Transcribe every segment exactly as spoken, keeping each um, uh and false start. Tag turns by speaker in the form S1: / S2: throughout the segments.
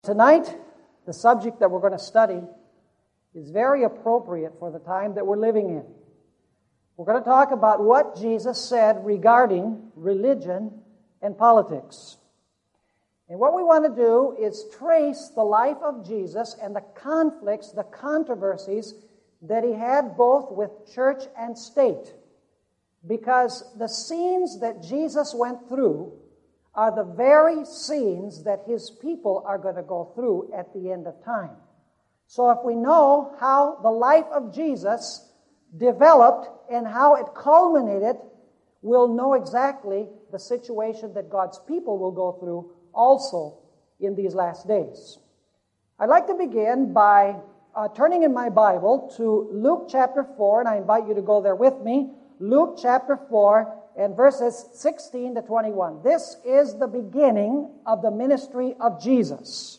S1: Tonight, the subject that we're going to study is very appropriate for the time that we're living in. We're going to talk about what Jesus said regarding religion and politics. And what we want to do is trace the life of Jesus and the conflicts, the controversies that he had both with church and state. Because the scenes that Jesus went through are the very scenes that his people are going to go through at the end of time. So if we know how the life of Jesus developed and how it culminated, we'll know exactly the situation that God's people will go through also in these last days. I'd like to begin by uh, turning in my Bible to Luke chapter four, and I invite you to go there with me. Luke chapter four, and verses sixteen to twenty-one. This is the beginning of the ministry of Jesus.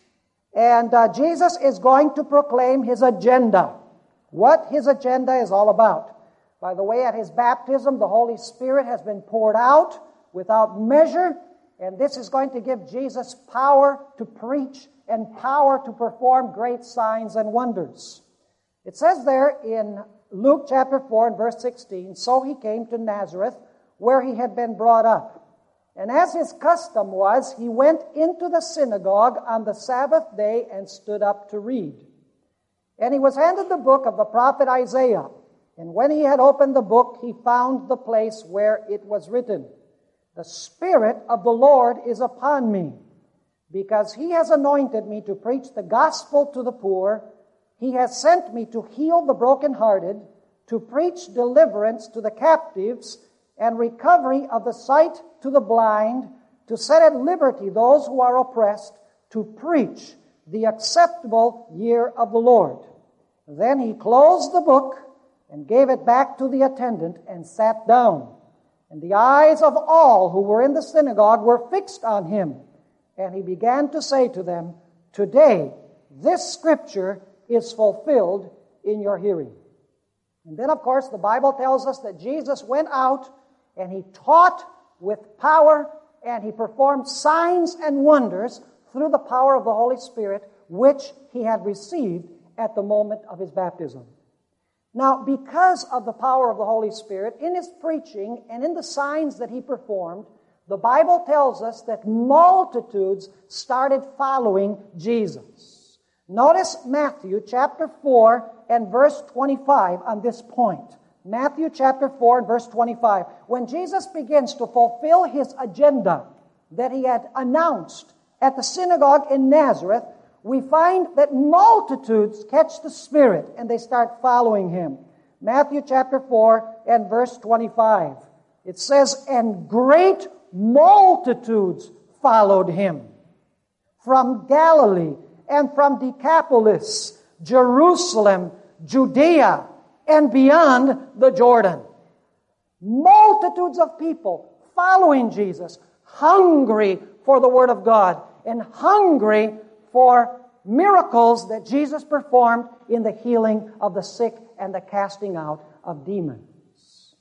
S1: And uh, Jesus is going to proclaim his agenda, what his agenda is all about. By the way, at his baptism, the Holy Spirit has been poured out without measure, and this is going to give Jesus power to preach and power to perform great signs and wonders. It says there in Luke chapter four and verse sixteen, "So he came to Nazareth, where he had been brought up. And as his custom was, he went into the synagogue on the Sabbath day and stood up to read. And he was handed the book of the prophet Isaiah. And when he had opened the book, he found the place where it was written, 'The Spirit of the Lord is upon me, because he has anointed me to preach the gospel to the poor. He has sent me to heal the brokenhearted, to preach deliverance to the captives, and recovery of the sight to the blind, to set at liberty those who are oppressed, to preach the acceptable year of the Lord.' Then he closed the book and gave it back to the attendant and sat down. And the eyes of all who were in the synagogue were fixed on him. And he began to say to them, 'Today this scripture is fulfilled in your hearing.'" And then, of course, the Bible tells us that Jesus went out and he taught with power, and he performed signs and wonders through the power of the Holy Spirit, which he had received at the moment of his baptism. Now, because of the power of the Holy Spirit, in his preaching and in the signs that he performed, the Bible tells us that multitudes started following Jesus. Notice Matthew chapter four and verse twenty-five on this point. Matthew chapter four and verse twenty-five. When Jesus begins to fulfill his agenda that he had announced at the synagogue in Nazareth, we find that multitudes catch the Spirit and they start following him. Matthew chapter four and verse twenty-five. It says, "And great multitudes followed him from Galilee and from Decapolis, Jerusalem, Judea, and beyond the Jordan." Multitudes of people following Jesus, hungry for the Word of God and hungry for miracles that Jesus performed in the healing of the sick and the casting out of demons.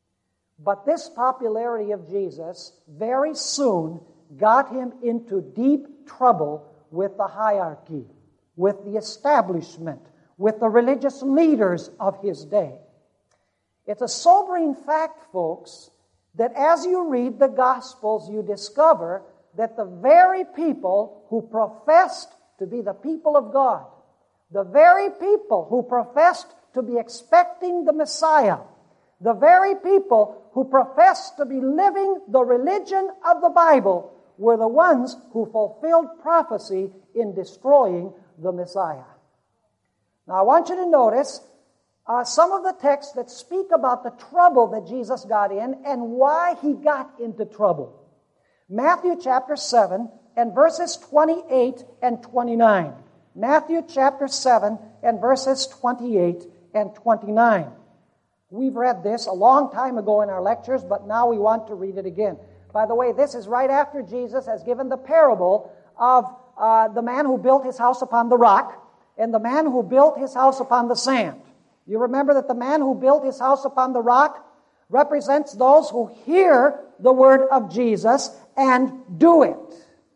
S1: But this popularity of Jesus very soon got him into deep trouble with the hierarchy, with the establishment, with the religious leaders of his day. It's a sobering fact, folks, that as you read the Gospels, you discover that the very people who professed to be the people of God, the very people who professed to be expecting the Messiah, the very people who professed to be living the religion of the Bible, were the ones who fulfilled prophecy in destroying the Messiah. Now, I want you to notice uh, some of the texts that speak about the trouble that Jesus got in and why he got into trouble. Matthew chapter seven and verses twenty-eight and twenty-nine. Matthew chapter seven and verses twenty-eight and twenty-nine. We've read this a long time ago in our lectures, but now we want to read it again. By the way, this is right after Jesus has given the parable of uh, the man who built his house upon the rock and the man who built his house upon the sand. You remember that the man who built his house upon the rock represents those who hear the word of Jesus and do it.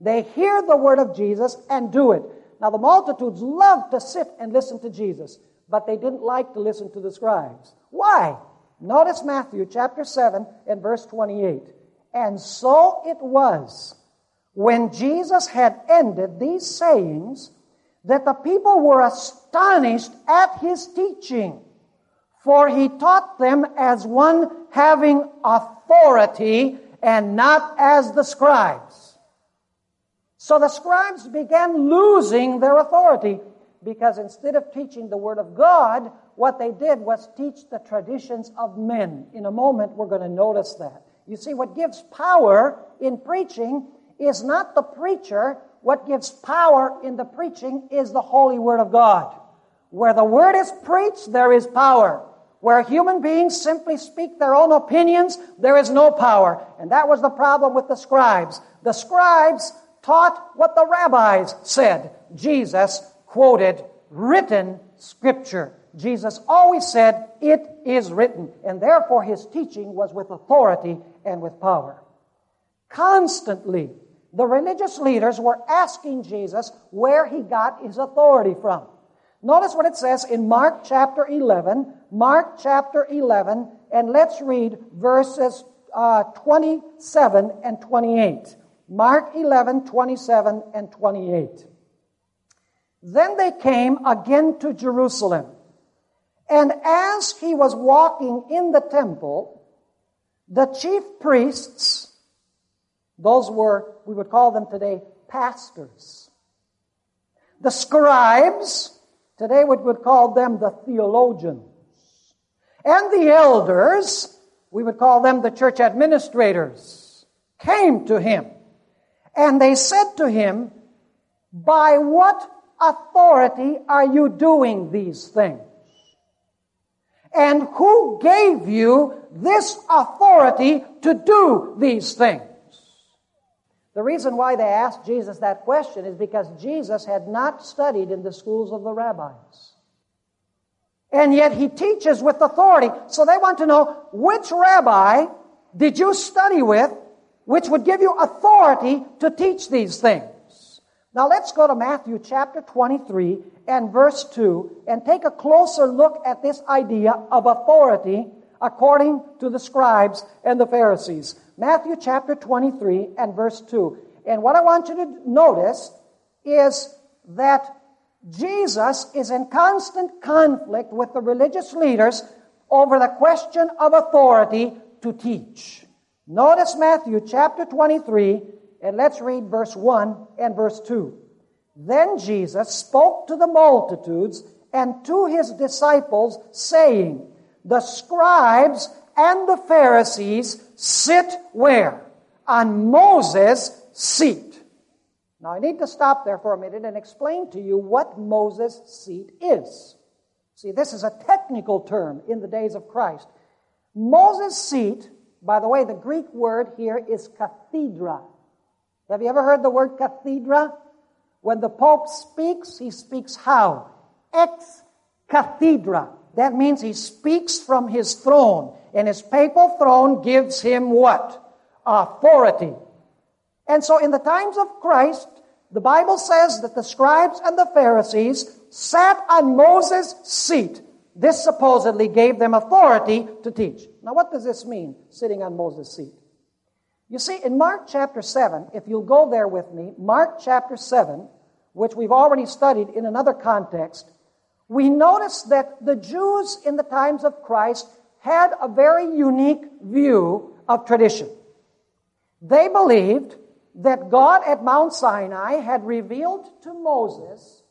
S1: They hear the word of Jesus and do it. Now the multitudes loved to sit and listen to Jesus, but they didn't like to listen to the scribes. Why? Notice Matthew chapter seven and verse twenty-eight. And so it was, when Jesus had ended these sayings, that the people were astonished at his teaching, for he taught them as one having authority and not as the scribes. So the scribes began losing their authority, because instead of teaching the Word of God, what they did was teach the traditions of men. In a moment, we're going to notice that. You see, what gives power in preaching is not the preacher. What gives power in the preaching is the Holy Word of God. Where the Word is preached, there is power. Where human beings simply speak their own opinions, there is no power. And that was the problem with the scribes. The scribes taught what the rabbis said. Jesus quoted written Scripture. Jesus always said, "It is written." And therefore his teaching was with authority and with power. Constantly, the religious leaders were asking Jesus where he got his authority from. Notice what it says in Mark chapter eleven. Mark chapter eleven, and let's read verses uh, twenty-seven and twenty-eight. Mark eleven, twenty-seven and twenty-eight. Then they came again to Jerusalem. And as he was walking in the temple, the chief priests, those were, we would call them today, pastors. The scribes, today we would call them the theologians. And the elders, we would call them the church administrators, came to him. And they said to him, "By what authority are you doing these things? And who gave you this authority to do these things?" The reason why they asked Jesus that question is because Jesus had not studied in the schools of the rabbis. And yet he teaches with authority. So they want to know, which rabbi did you study with, which would give you authority to teach these things? Now let's go to Matthew chapter twenty-three and verse two and take a closer look at this idea of authority according to the scribes and the Pharisees. Matthew chapter twenty-three and verse two. And what I want you to notice is that Jesus is in constant conflict with the religious leaders over the question of authority to teach. Notice Matthew chapter twenty-three, and let's read verse one and verse two. Then Jesus spoke to the multitudes and to his disciples, saying, "The scribes and the Pharisees sit where? On Moses' seat." Now I need to stop there for a minute and explain to you what Moses' seat is. See, this is a technical term in the days of Christ. Moses' seat, by the way, the Greek word here is cathedra. Have you ever heard the word cathedra? When the Pope speaks, he speaks how? Ex cathedra. That means he speaks from his throne. And his papal throne gives him what? Authority. And so in the times of Christ, the Bible says that the scribes and the Pharisees sat on Moses' seat. This supposedly gave them authority to teach. Now what does this mean, sitting on Moses' seat? You see, in Mark chapter seven, if you'll go there with me, Mark chapter seven, which we've already studied in another context, we notice that the Jews in the times of Christ had a very unique view of tradition. They believed that God at Mount Sinai had revealed to Moses,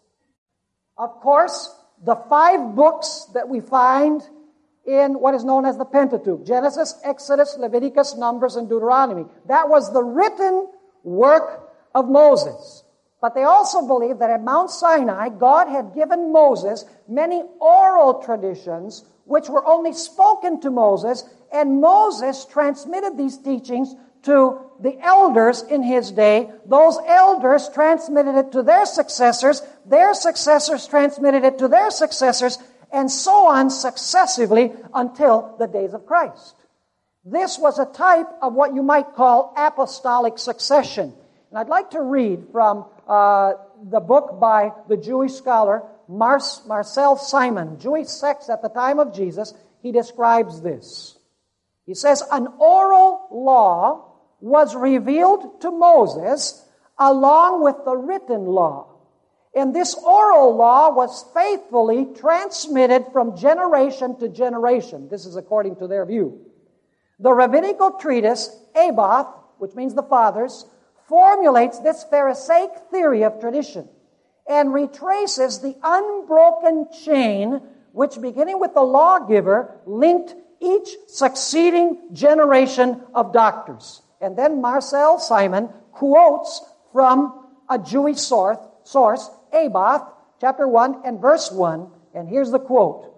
S1: of course, the five books that we find in what is known as the Pentateuch: Genesis, Exodus, Leviticus, Numbers, and Deuteronomy. That was the written work of Moses. But they also believed that at Mount Sinai, God had given Moses many oral traditions which were only spoken to Moses, and Moses transmitted these teachings to the elders in his day. Those elders transmitted it to their successors. Their successors transmitted it to their successors, and so on successively until the days of Christ. This was a type of what you might call apostolic succession. And I'd like to read from uh, the book by the Jewish scholar Mar- Marcel Simon, Jewish Sects at the time of Jesus. He describes this. He says, an oral law was revealed to Moses along with the written law. And this oral law was faithfully transmitted from generation to generation. This is according to their view. The rabbinical treatise, Abbath, which means the fathers, formulates this Pharisaic theory of tradition and retraces the unbroken chain which, beginning with the lawgiver, linked each succeeding generation of doctors. And then Marcel Simon quotes from a Jewish source, source Abbath, chapter one and verse one, and here's the quote.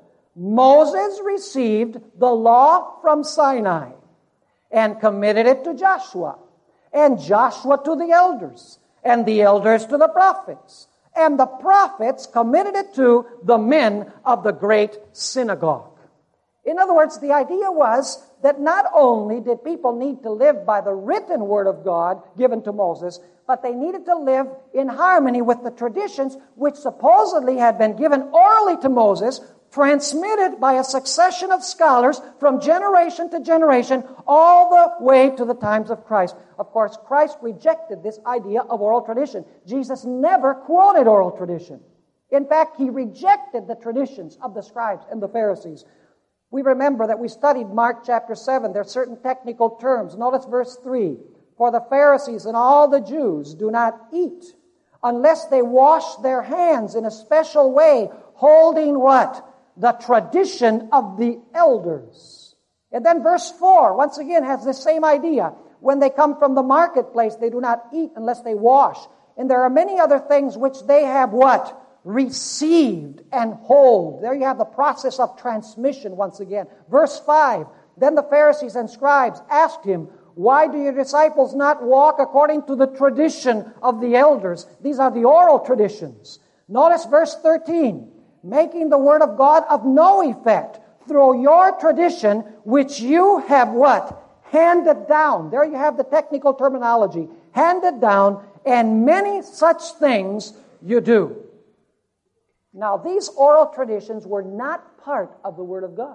S1: Moses received the law from Sinai and committed it to Joshua, and Joshua to the elders, and the elders to the prophets, and the prophets committed it to the men of the great synagogue. In other words, the idea was that not only did people need to live by the written word of God given to Moses, but they needed to live in harmony with the traditions which supposedly had been given orally to Moses, transmitted by a succession of scholars from generation to generation, all the way to the times of Christ. Of course, Christ rejected this idea of oral tradition. Jesus never quoted oral tradition. In fact, he rejected the traditions of the scribes and the Pharisees. We remember that we studied Mark chapter seven. There are certain technical terms. Notice verse three. For the Pharisees and all the Jews do not eat unless they wash their hands in a special way, holding what? The tradition of the elders. And then verse four, once again, has the same idea. When they come from the marketplace, they do not eat unless they wash. And there are many other things which they have what? Received and hold. There you have the process of transmission once again. Verse five, then the Pharisees and scribes asked him, why do your disciples not walk according to the tradition of the elders? These are the oral traditions. Notice verse thirteen, making the word of God of no effect through your tradition, which you have what? Handed down. There you have the technical terminology. Handed down, and many such things you do. Now, these oral traditions were not part of the Word of God.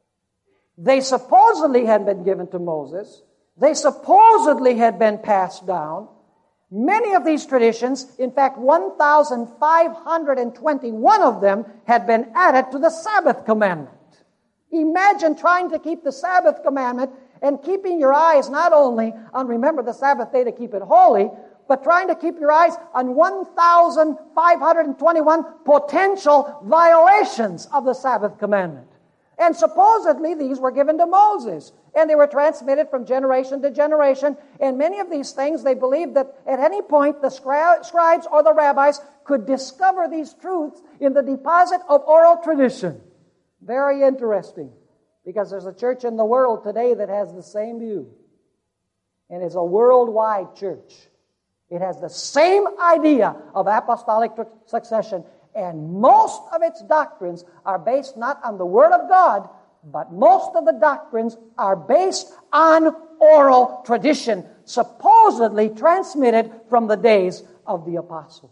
S1: They supposedly had been given to Moses. They supposedly had been passed down. Many of these traditions, in fact, one thousand five hundred twenty-one of them had been added to the Sabbath commandment. Imagine trying to keep the Sabbath commandment and keeping your eyes not only on remember the Sabbath day to keep it holy, but trying to keep your eyes on one thousand five hundred twenty-one potential violations of the Sabbath commandment. And supposedly these were given to Moses, and they were transmitted from generation to generation. And many of these things, they believed that at any point the scri- scribes or the rabbis could discover these truths in the deposit of oral tradition. Very interesting, because there's a church in the world today that has the same view. And it's a worldwide church. It has the same idea of apostolic succession, and most of its doctrines are based not on the Word of God, but most of the doctrines are based on oral tradition, supposedly transmitted from the days of the apostles.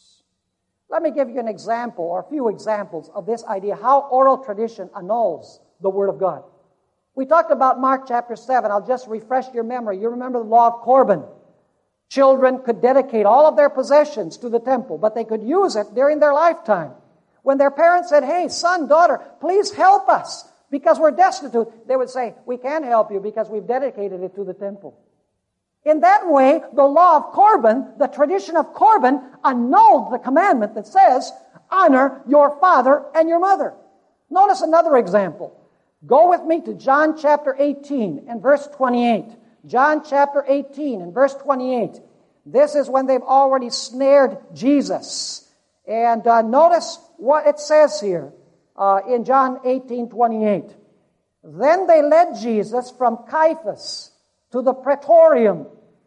S1: Let me give you an example, or a few examples of this idea, how oral tradition annuls the Word of God. We talked about Mark chapter seven. I'll just refresh your memory. You remember the law of Corban. Children could dedicate all of their possessions to the temple, but they could use it during their lifetime. When their parents said, hey, son, daughter, please help us because we're destitute, they would say, we can't help you because we've dedicated it to the temple. In that way, the law of Corban, the tradition of Corban, annulled the commandment that says, honor your father and your mother. Notice another example. Go with me to John chapter eighteen and verse twenty-eight. John chapter eighteen and verse twenty-eight. This is when they've already snared Jesus. And uh, notice what it says here uh, in John eighteen twenty-eight. Then they led Jesus from Caiaphas to the praetorium.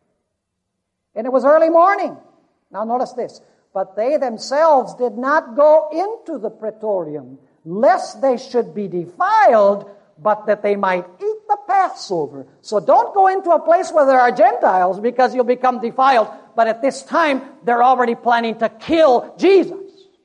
S1: And it was early morning. Now notice this. But they themselves did not go into the praetorium, lest they should be defiled, but that they might eat the Passover. So don't go into a place where there are Gentiles because you'll become defiled, but at this time, they're already planning to kill Jesus.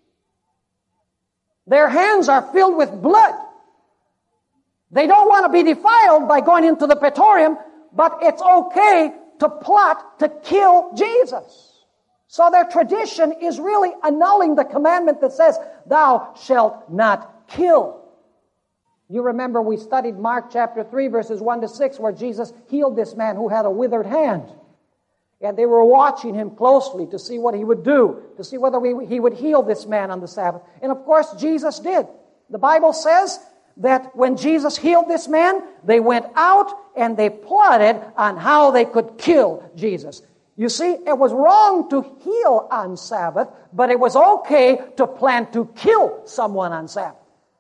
S1: Their hands are filled with blood. They don't want to be defiled by going into the Praetorium, but it's okay to plot to kill Jesus. So their tradition is really annulling the commandment that says, thou shalt not kill. You remember we studied Mark chapter three, verses one to six, where Jesus healed this man who had a withered hand. And they were watching him closely to see what he would do, to see whether we, he would heal this man on the Sabbath. And of course, Jesus did. The Bible says that when Jesus healed this man, they went out and they plotted on how they could kill Jesus. You see, it was wrong to heal on Sabbath, but it was okay to plan to kill someone on Sabbath.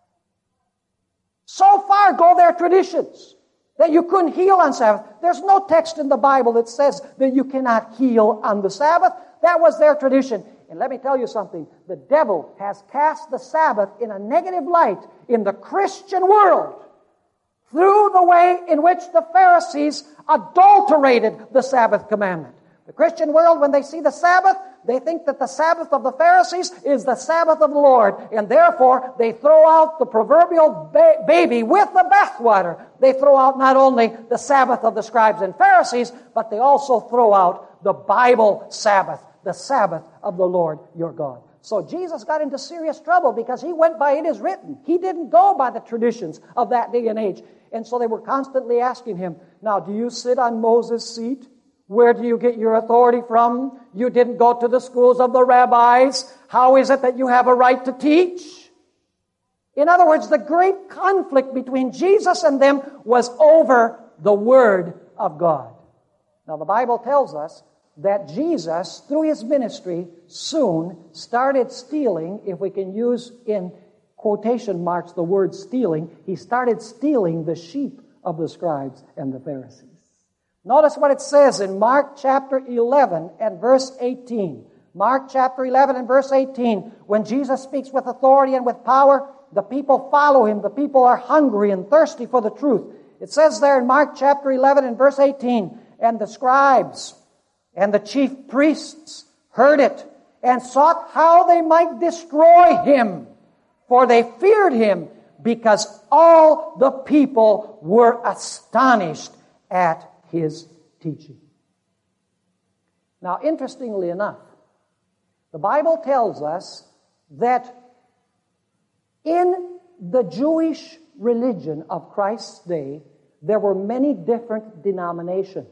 S1: So far go their traditions that you couldn't heal on Sabbath. There's no text in the Bible that says that you cannot heal on the Sabbath. That was their tradition. And let me tell you something. The devil has cast the Sabbath in a negative light in the Christian world through the way in which the Pharisees adulterated the Sabbath commandment. The Christian world, when they see the Sabbath, they think that the Sabbath of the Pharisees is the Sabbath of the Lord, and therefore they throw out the proverbial ba- baby with the bathwater. They throw out not only the Sabbath of the scribes and Pharisees, but they also throw out the Bible Sabbath, the Sabbath of the Lord your God. So Jesus got into serious trouble because he went by it is written. He didn't go by the traditions of that day and age. And so they were constantly asking him, now, do you sit on Moses' seat? Where do you get your authority from? You didn't go to the schools of the rabbis. How is it that you have a right to teach? In other words, the great conflict between Jesus and them was over the Word of God. Now, the Bible tells us that Jesus, through his ministry, soon started stealing, if we can use in quotation marks the word stealing, he started stealing the sheep of the scribes and the Pharisees. Notice what it says in Mark chapter eleven and verse eighteen. Mark chapter eleven and verse eighteen. When Jesus speaks with authority and with power, the people follow him. The people are hungry and thirsty for the truth. It says there in Mark chapter eleven and verse eighteen, and the scribes and the chief priests heard it and sought how they might destroy him, for they feared him, because all the people were astonished at his teaching. Now, interestingly enough, the Bible tells us that in the Jewish religion of Christ's day, there were many different denominations.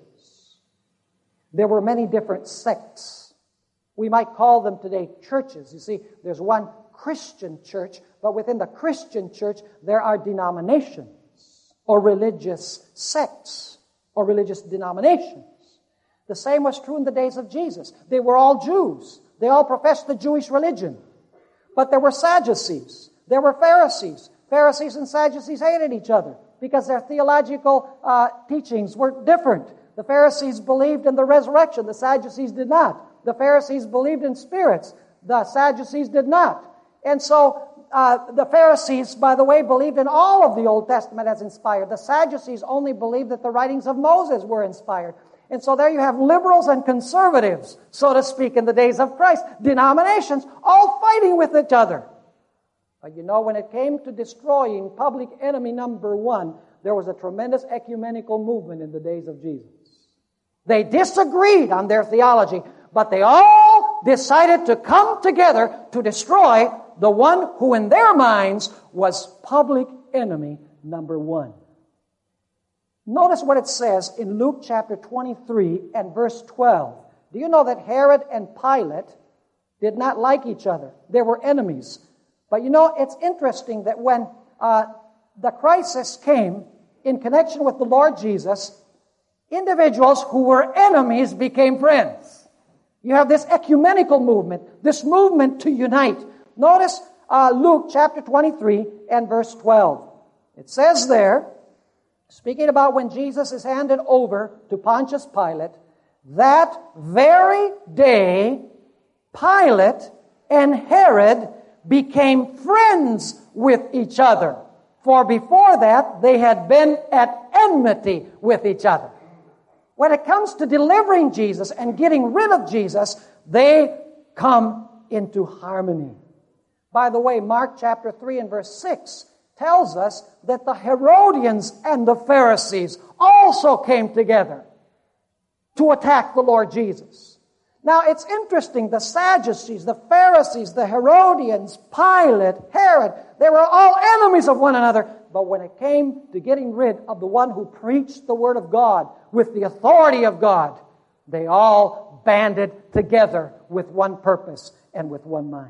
S1: There were many different sects. We might call them today churches. You see, there's one Christian church, but within the Christian church, there are denominations or religious sects or religious denominations. The same was true in the days of Jesus. They were all Jews. They all professed the Jewish religion. But there were Sadducees. There were Pharisees. Pharisees and Sadducees hated each other because their theological uh, teachings were different. The Pharisees believed in the resurrection. The Sadducees did not. The Pharisees believed in spirits. The Sadducees did not. And so uh, the Pharisees, by the way, believed in all of the Old Testament as inspired. The Sadducees only believed that the writings of Moses were inspired. And so there you have liberals and conservatives, so to speak, in the days of Christ. Denominations all fighting with each other. But you know, when it came to destroying public enemy number one, there was a tremendous ecumenical movement in the days of Jesus. They disagreed on their theology, but they all decided to come together to destroy the one who in their minds was public enemy number one. Notice what it says in Luke chapter twenty-three and verse twelve. Do you know that Herod and Pilate did not like each other? They were enemies. But you know, it's interesting that when uh, the crisis came in connection with the Lord Jesus, individuals who were enemies became friends. You have this ecumenical movement, this movement to unite. Notice uh, Luke chapter twenty-three and verse twelve. It says there, speaking about when Jesus is handed over to Pontius Pilate, that very day Pilate and Herod became friends with each other. For before that, they had been at enmity with each other. When it comes to delivering Jesus and getting rid of Jesus, they come into harmony. By the way, Mark chapter three and verse six tells us that the Herodians and the Pharisees also came together to attack the Lord Jesus. Now, it's interesting, the Sadducees, the Pharisees, the Herodians, Pilate, Herod, they were all enemies of one another. But when it came to getting rid of the one who preached the Word of God with the authority of God, they all banded together with one purpose and with one mind.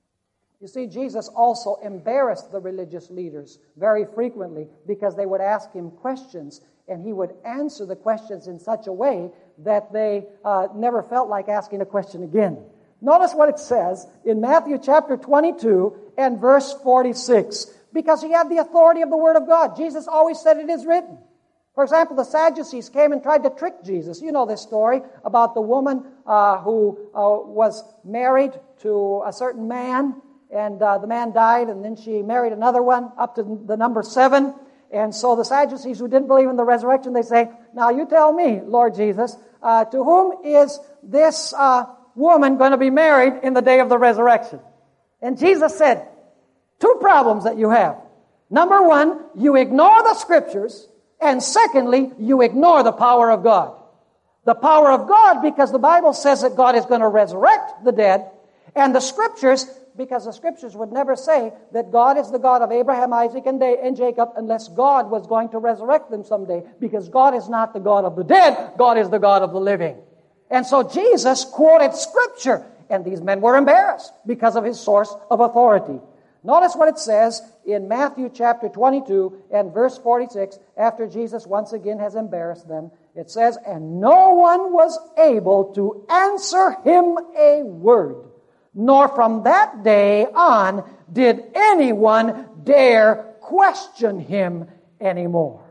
S1: You see, Jesus also embarrassed the religious leaders very frequently because they would ask him questions, and he would answer the questions in such a way that they uh, never felt like asking a question again. Notice what it says in Matthew chapter twenty-two and verse forty-six. Because he had the authority of the Word of God. Jesus always said, it is written. For example, the Sadducees came and tried to trick Jesus. You know this story about the woman uh, who uh, was married to a certain man, and uh, the man died, and then she married another one up to the number seven. And so the Sadducees, who didn't believe in the resurrection, they say, now you tell me, Lord Jesus, uh, to whom is this uh, woman going to be married in the day of the resurrection? And Jesus said, two problems that you have. Number one, you ignore the Scriptures, and secondly, you ignore the power of God. The power of God, because the Bible says that God is going to resurrect the dead, and the Scriptures, because the Scriptures would never say that God is the God of Abraham, Isaac, and Jacob unless God was going to resurrect them someday, because God is not the God of the dead, God is the God of the living. And so Jesus quoted Scripture, and these men were embarrassed because of his source of authority. Notice what it says in Matthew chapter twenty-two and verse forty-six, after Jesus once again has embarrassed them. It says, and no one was able to answer him a word, nor from that day on did anyone dare question him anymore.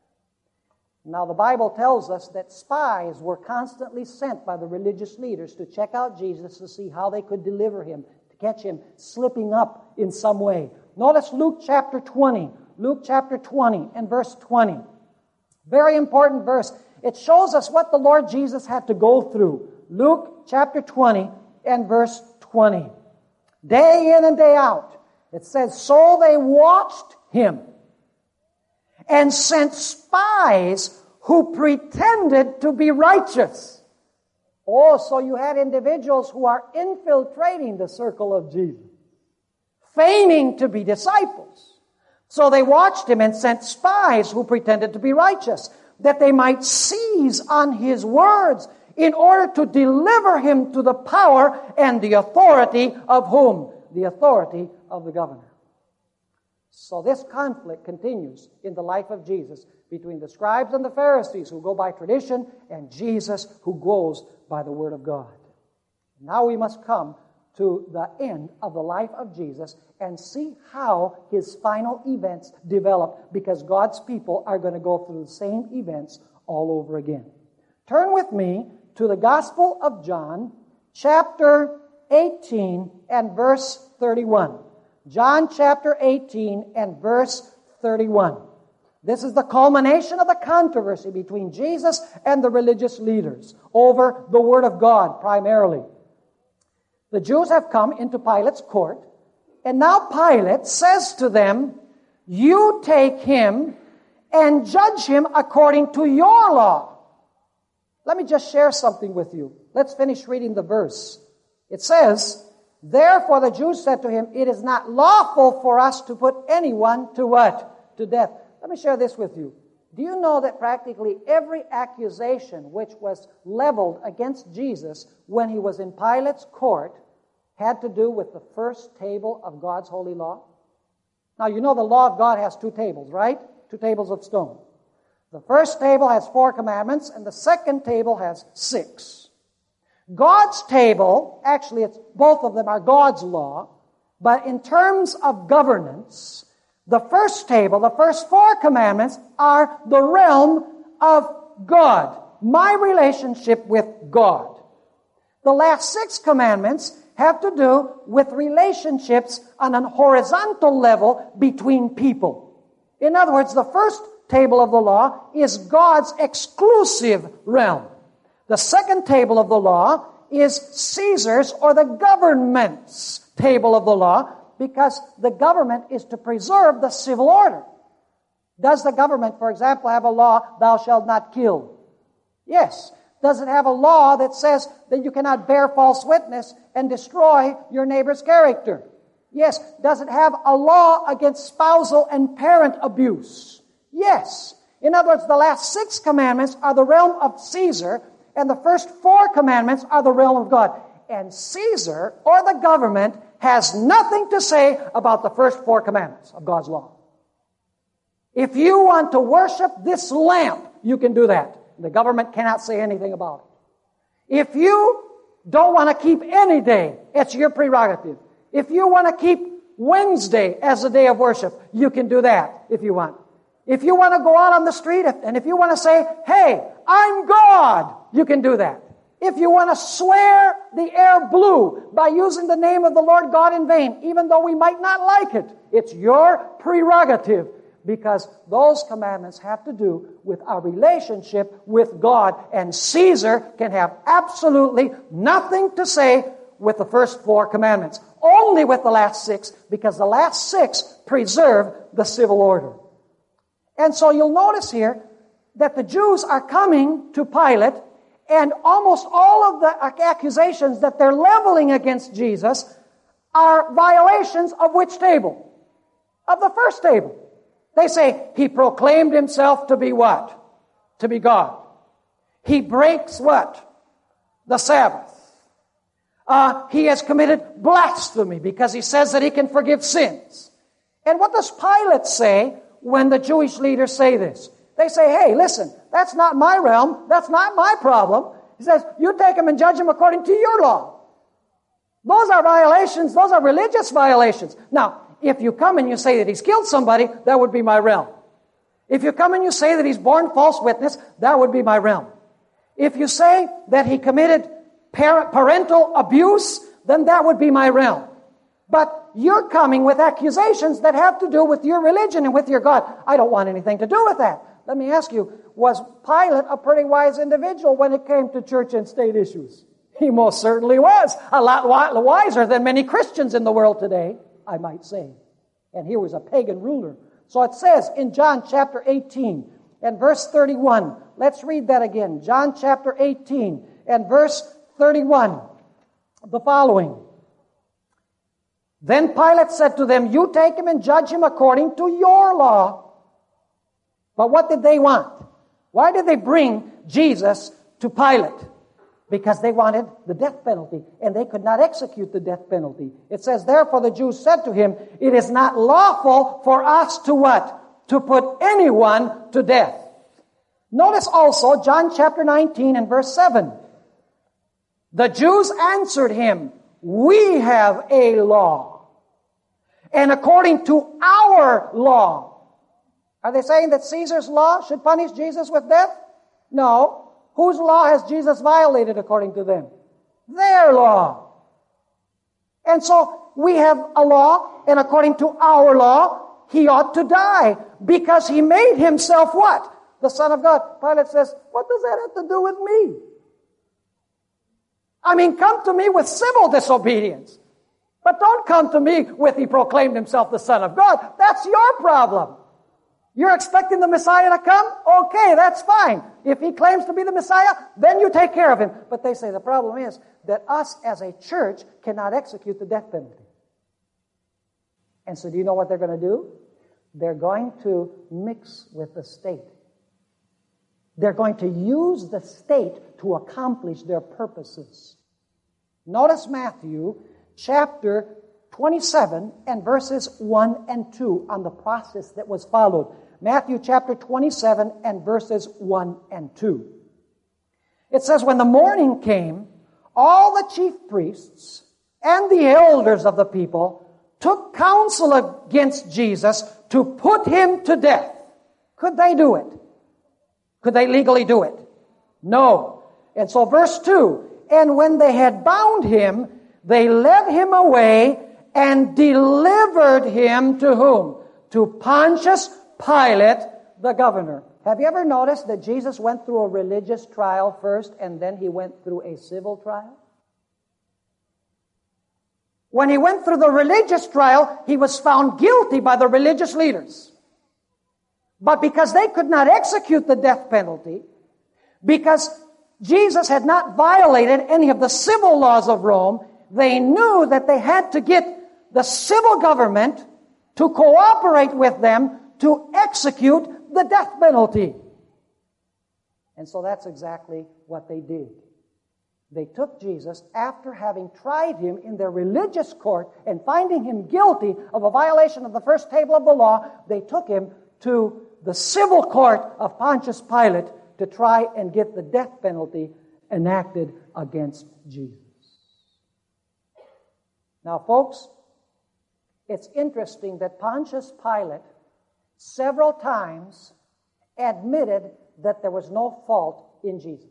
S1: Now, the Bible tells us that spies were constantly sent by the religious leaders to check out Jesus to see how they could deliver him, to catch him slipping up in some way. Notice Luke chapter twenty. Luke chapter twenty and verse twenty. Very important verse. It shows us what the Lord Jesus had to go through. Luke chapter twenty and verse twenty. Day in and day out. It says, so they watched him and sent spies who pretended to be righteous. Oh, so you had individuals who are infiltrating the circle of Jesus, feigning to be disciples. So they watched him and sent spies who pretended to be righteous, that they might seize on his words in order to deliver him to the power and the authority of whom? The authority of the governor. So this conflict continues in the life of Jesus between the scribes and the Pharisees who go by tradition and Jesus who goes by the Word of God. Now we must come to the end of the life of Jesus and see how his final events develop, because God's people are going to go through the same events all over again. Turn with me to the Gospel of John, chapter eighteen and verse thirty-one. John chapter eighteen and verse thirty-one. This is the culmination of the controversy between Jesus and the religious leaders over the Word of God primarily. The Jews have come into Pilate's court, and now Pilate says to them, you take him and judge him according to your law. Let me just share something with you. Let's finish reading the verse. It says, therefore the Jews said to him, it is not lawful for us to put anyone to what? To death. Let me share this with you. Do you know that practically every accusation which was leveled against Jesus when he was in Pilate's court had to do with the first table of God's holy law? Now, you know the law of God has two tables, right? Two tables of stone. The first table has four commandments, and the second table has six. God's table, actually, it's both of them are God's law, but in terms of governance, the first table, the first four commandments, are the realm of God, my relationship with God. The last six commandments have to do with relationships on a horizontal level between people. In other words, the first table of the law is God's exclusive realm. The second table of the law is Caesar's, or the government's table of the law, because the government is to preserve the civil order. Does the government, for example, have a law, thou shalt not kill? Yes. Does it have a law that says that you cannot bear false witness and destroy your neighbor's character? Yes. Does it have a law against spousal and parent abuse? Yes. In other words, the last six commandments are the realm of Caesar, and the first four commandments are the realm of God. And Caesar, or the government, has nothing to say about the first four commandments of God's law. If you want to worship this lamp, you can do that. The government cannot say anything about it. If you don't want to keep any day, it's your prerogative. If you want to keep Wednesday as a day of worship, you can do that if you want. If you want to go out on the street, and if you want to say, hey, I'm God, you can do that. If you want to swear the air blue by using the name of the Lord God in vain, even though we might not like it, it's your prerogative, because those commandments have to do with our relationship with God, and Caesar can have absolutely nothing to say with the first four commandments, only with the last six, because the last six preserve the civil order. And so you'll notice here that the Jews are coming to Pilate, and almost all of the accusations that they're leveling against Jesus are violations of which table? Of the first table. They say, he proclaimed himself to be what? To be God. He breaks what? The Sabbath. Uh, he has committed blasphemy because he says that he can forgive sins. And what does Pilate say when the Jewish leaders say this? They say, hey, listen, that's not my realm. That's not my problem. He says, you take him and judge him according to your law. Those are violations. Those are religious violations. Now, if you come and you say that he's killed somebody, that would be my realm. If you come and you say that he's borne false witness, that would be my realm. If you say that he committed parent, parental abuse, then that would be my realm. But you're coming with accusations that have to do with your religion and with your God. I don't want anything to do with that. Let me ask you, was Pilate a pretty wise individual when it came to church and state issues? He most certainly was. A lot wiser than many Christians in the world today, I might say. And he was a pagan ruler. So it says in John chapter eighteen and verse thirty-one. Let's read that again. John chapter eighteen and verse thirty-one. The following. Then Pilate said to them, you take him and judge him according to your law. But what did they want? Why did they bring Jesus to Pilate? Because they wanted the death penalty, and they could not execute the death penalty. It says, therefore the Jews said to him, it is not lawful for us to what? To put anyone to death. Notice also John chapter nineteen and verse seven. The Jews answered him, we have a law. And according to our law. Are they saying that Caesar's law should punish Jesus with death? No. Whose law has Jesus violated according to them? Their law. And so we have a law, and according to our law, he ought to die because he made himself what? The Son of God. Pilate says, what does that have to do with me? I mean, come to me with civil disobedience. But don't come to me with he proclaimed himself the Son of God. That's your problem. You're expecting the Messiah to come? Okay, that's fine. If he claims to be the Messiah, then you take care of him. But they say the problem is that us as a church cannot execute the death penalty. And so do you know what they're going to do? They're going to mix with the state. They're going to use the state to accomplish their purposes. Notice Matthew chapter twenty-seven and verses one and two on the process that was followed. Matthew chapter twenty-seven and verses one and two. It says, when the morning came, all the chief priests and the elders of the people took counsel against Jesus to put him to death. Could they do it? Could they legally do it? No. And so verse two, and when they had bound him, they led him away and delivered him to whom? To Pontius Pilate, the governor. Have you ever noticed that Jesus went through a religious trial first and then he went through a civil trial? When he went through the religious trial, he was found guilty by the religious leaders. But because they could not execute the death penalty, because Jesus had not violated any of the civil laws of Rome, they knew that they had to get the civil government to cooperate with them to execute the death penalty. And so that's exactly what they did. They took Jesus after having tried him in their religious court and finding him guilty of a violation of the first table of the law. They took him to the civil court of Pontius Pilate to try and get the death penalty enacted against Jesus. Now, folks, it's interesting that Pontius Pilate several times admitted that there was no fault in Jesus.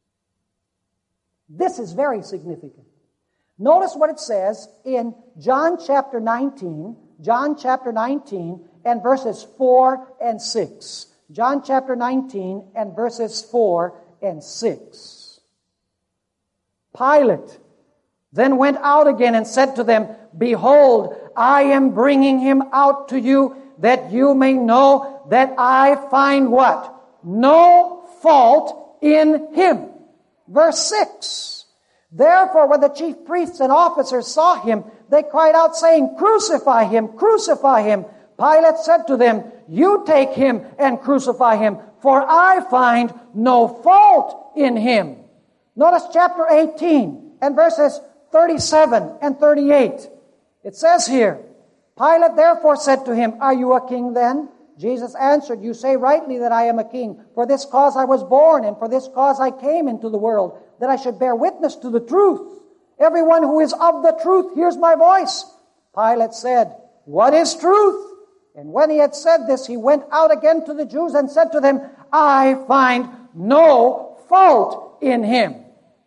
S1: This is very significant. Notice what it says in John chapter nineteen, John chapter nineteen and verses four and six. John chapter nineteen and verses four and six. Pilate then went out again and said to them, "Behold, I am bringing him out to you, that you may know that I find" what? "No fault in him." Verse six. "Therefore, when the chief priests and officers saw him, they cried out, saying, 'Crucify him, crucify him.' Pilate said to them, 'You take him and crucify him, for I find no fault in him.'" Notice chapter eighteen and verses thirty-seven and thirty-eight. It says here, "Pilate therefore said to him, 'Are you a king then?' Jesus answered, 'You say rightly that I am a king. For this cause I was born, and for this cause I came into the world, that I should bear witness to the truth. Everyone who is of the truth hears my voice.' Pilate said, 'What is truth?' And when he had said this, he went out again to the Jews and said to them, 'I find no fault in him.'"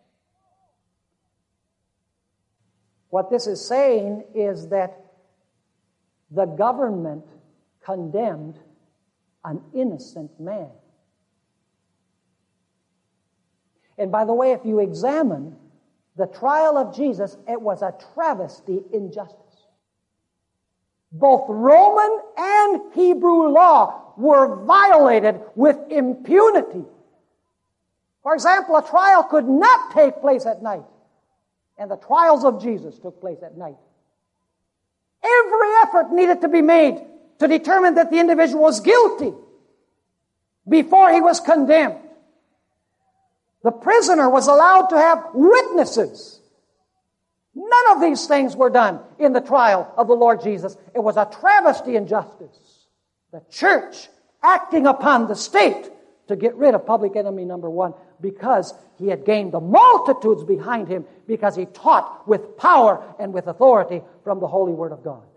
S1: What this is saying is that the government condemned an innocent man. And by the way, if you examine the trial of Jesus, it was a travesty in justice. Both Roman and Hebrew law were violated with impunity. For example, a trial could not take place at night. And the trials of Jesus took place at night. Every effort needed to be made to determine that the individual was guilty before he was condemned. The prisoner was allowed to have witnesses. None of these things were done in the trial of the Lord Jesus. It was a travesty in justice. The church acting upon the state to get rid of public enemy number one, because he had gained the multitudes behind him, because he taught with power and with authority from the Holy Word of God.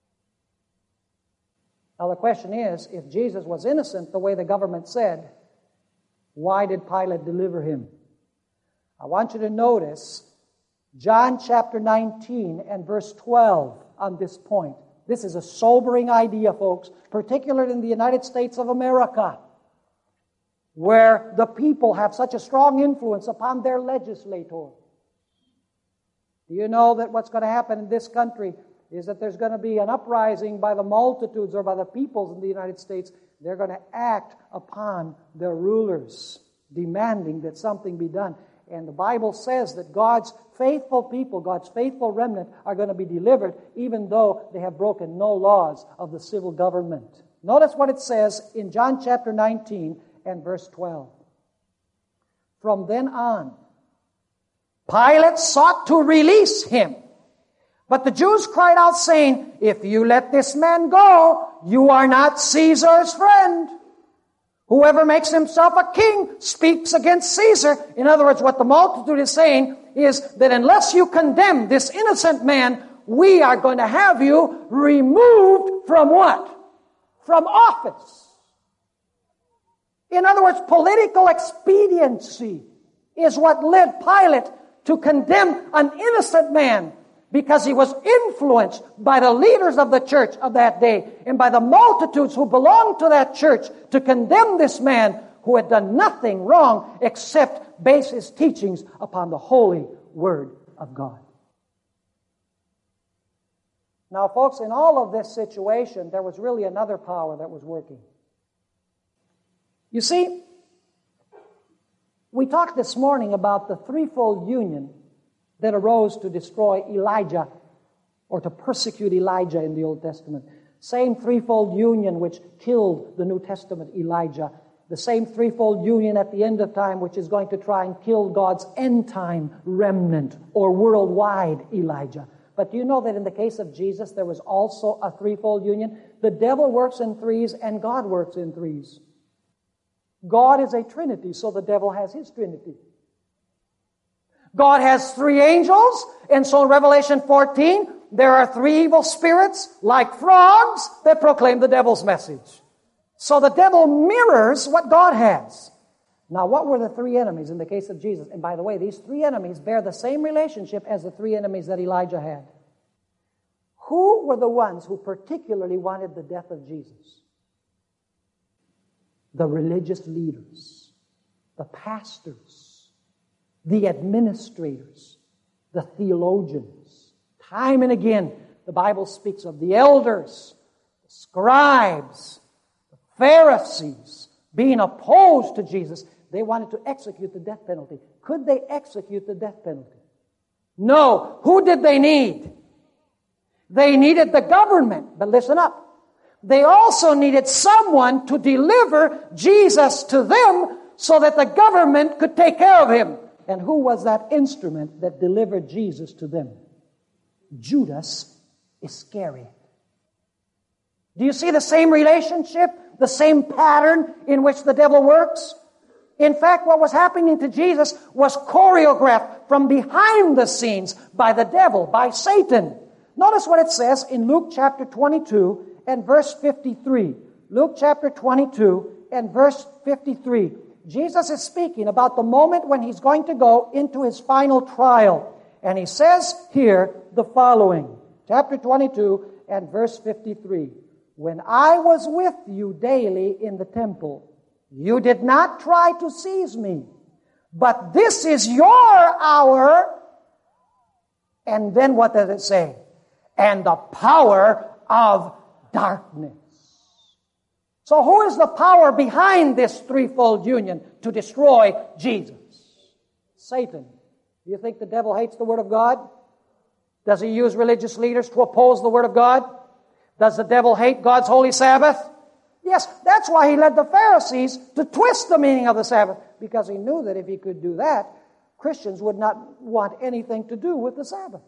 S1: Now the question is, if Jesus was innocent the way the government said, why did Pilate deliver him? I want you to notice John chapter nineteen and verse twelve on this point. This is a sobering idea, folks, particularly in the United States of America, where the people have such a strong influence upon their legislators. Do you know that what's going to happen in this country is that there's going to be an uprising by the multitudes or by the peoples in the United States? They're going to act upon their rulers, demanding that something be done. And the Bible says that God's faithful people, God's faithful remnant, are going to be delivered even though they have broken no laws of the civil government. Notice what it says in John chapter nineteen and verse twelve. "From then on, Pilate sought to release him. But the Jews cried out, saying, 'If you let this man go, you are not Caesar's friend. Whoever makes himself a king speaks against Caesar.'" In other words, what the multitude is saying is that unless you condemn this innocent man, we are going to have you removed from what? From office. In other words, political expediency is what led Pilate to condemn an innocent man because he was influenced by the leaders of the church of that day and by the multitudes who belonged to that church to condemn this man who had done nothing wrong except base his teachings upon the holy Word of God. Now, folks, in all of this situation, there was really another power that was working. You see, we talked this morning about the threefold union that arose to destroy Elijah or to persecute Elijah in the Old Testament. Same threefold union which killed the New Testament Elijah. The same threefold union at the end of time which is going to try and kill God's end-time remnant or worldwide Elijah. But do you know that in the case of Jesus, there was also a threefold union? The devil works in threes and God works in threes. God is a Trinity, so the devil has his Trinity. God has three angels, and so in Revelation fourteen, there are three evil spirits, like frogs, that proclaim the devil's message. So the devil mirrors what God has. Now, what were the three enemies in the case of Jesus? And by the way, these three enemies bear the same relationship as the three enemies that Elijah had. Who were the ones who particularly wanted the death of Jesus? The religious leaders, the pastors, the administrators, the theologians. Time and again, the Bible speaks of the elders, the scribes, the Pharisees being opposed to Jesus. They wanted to execute the death penalty. Could they execute the death penalty? No. Who did they need? They needed the government. But listen up. They also needed someone to deliver Jesus to them so that the government could take care of him. And who was that instrument that delivered Jesus to them? Judas Iscariot. Do you see the same relationship, the same pattern in which the devil works? In fact, what was happening to Jesus was choreographed from behind the scenes by the devil, by Satan. Notice what it says in Luke chapter twenty-two and verse fifty-three. Luke chapter twenty-two and verse fifty-three. Jesus is speaking about the moment when he's going to go into his final trial. And he says here the following. Chapter twenty-two and verse fifty-three. When I was with you daily in the temple, you did not try to seize me. But this is your hour. And then what does it say? And the power of darkness. So who is the power behind this threefold union to destroy Jesus? Satan. Do you think the devil hates the Word of God? Does he use religious leaders to oppose the Word of God? Does the devil hate God's holy Sabbath? Yes, that's why he led the Pharisees to twist the meaning of the Sabbath, because he knew that if he could do that, Christians would not want anything to do with the Sabbath.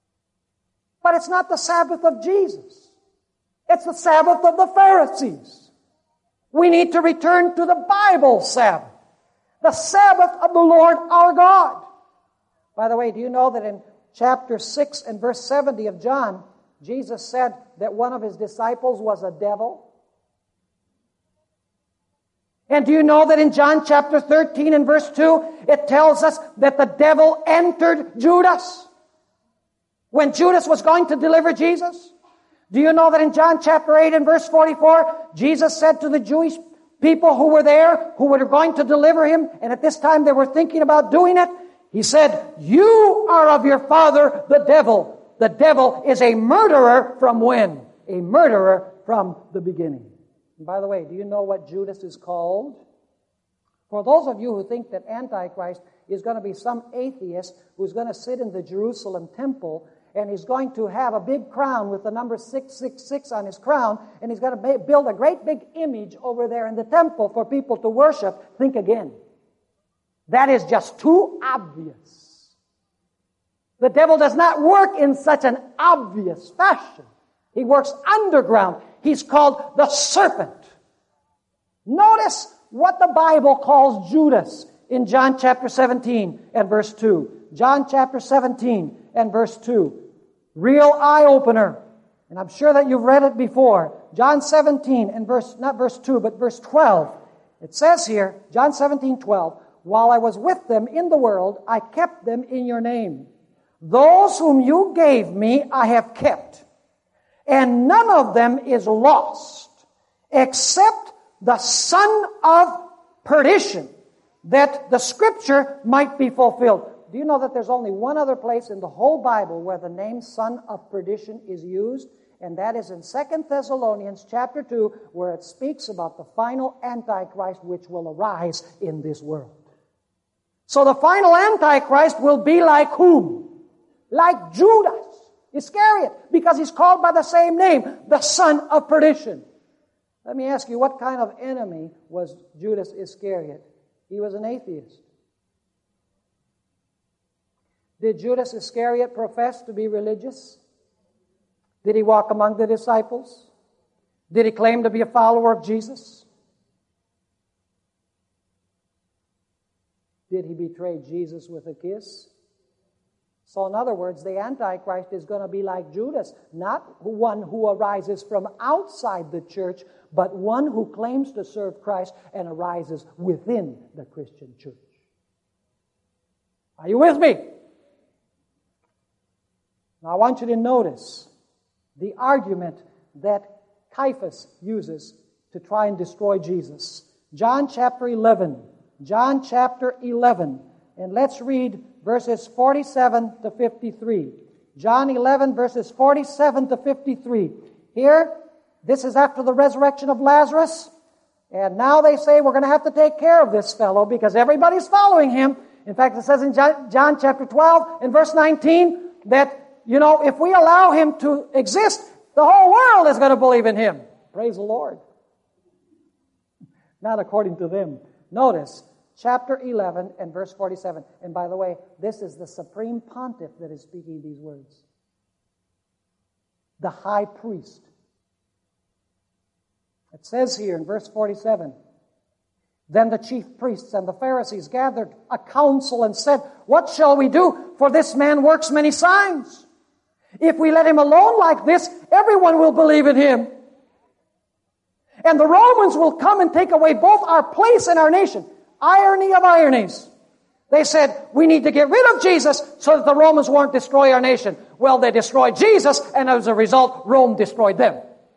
S1: But it's not the Sabbath of Jesus. It's the Sabbath of the Pharisees. We need to return to the Bible Sabbath, the Sabbath of the Lord our God. By the way, do you know that in chapter six and verse seventy of John, Jesus said that one of his disciples was a devil? And do you know that in John chapter thirteen and verse two, it tells us that the devil entered Judas when Judas was going to deliver Jesus? Do you know that in John chapter eight and verse forty-four, Jesus said to the Jewish people who were there, who were going to deliver him, and at this time they were thinking about doing it, he said, you are of your father, the devil. The devil is a murderer from when? A murderer from the beginning. And by the way, do you know what Judas is called? For those of you who think that Antichrist is going to be some atheist who's going to sit in the Jerusalem temple and he's going to have a big crown with the number six six six on his crown, and he's going to build a great big image over there in the temple for people to worship, think again. That is just too obvious. The devil does not work in such an obvious fashion. He works underground. He's called the serpent. Notice what the Bible calls Judas in John chapter seventeen and verse two. John chapter seventeen and verse two. Real eye-opener. And I'm sure that you've read it before. John seventeen and verse, not verse two, but verse twelve. It says here, John seventeen, twelve, while I was with them in the world, I kept them in your name. Those whom you gave me I have kept, and none of them is lost, except the son of perdition, that the Scripture might be fulfilled. Do you know that there's only one other place in the whole Bible where the name son of perdition is used? And that is in Second Thessalonians chapter two, where it speaks about the final Antichrist which will arise in this world. So the final Antichrist will be like whom? Like Judas Iscariot, because he's called by the same name, the son of perdition. Let me ask you, what kind of enemy was Judas Iscariot? He was an atheist. Did Judas Iscariot profess to be religious? Did he walk among the disciples? Did he claim to be a follower of Jesus? Did he betray Jesus with a kiss? So in other words, the Antichrist is going to be like Judas, not one who arises from outside the church, but one who claims to serve Christ and arises within the Christian church. Are you with me? Now I want you to notice the argument that Caiaphas uses to try and destroy Jesus. John chapter eleven. John chapter eleven. And let's read verses forty-seven to fifty-three. John eleven, verses forty-seven to fifty-three. Here, this is after the resurrection of Lazarus. And now they say we're going to have to take care of this fellow because everybody's following him. In fact, it says in John chapter twelve and verse nineteen that, you know, if we allow him to exist, the whole world is going to believe in him. Praise the Lord. Not according to them. Notice, chapter eleven and verse forty-seven. And by the way, this is the supreme pontiff that is speaking these words. The high priest. It says here in verse forty-seven, then the chief priests and the Pharisees gathered a council and said, what shall we do? For this man works many signs. If we let him alone like this, everyone will believe in him. And the Romans will come and take away both our place and our nation. Irony of ironies. They said, we need to get rid of Jesus so that the Romans won't destroy our nation. Well, they destroyed Jesus, and as a result, Rome destroyed them.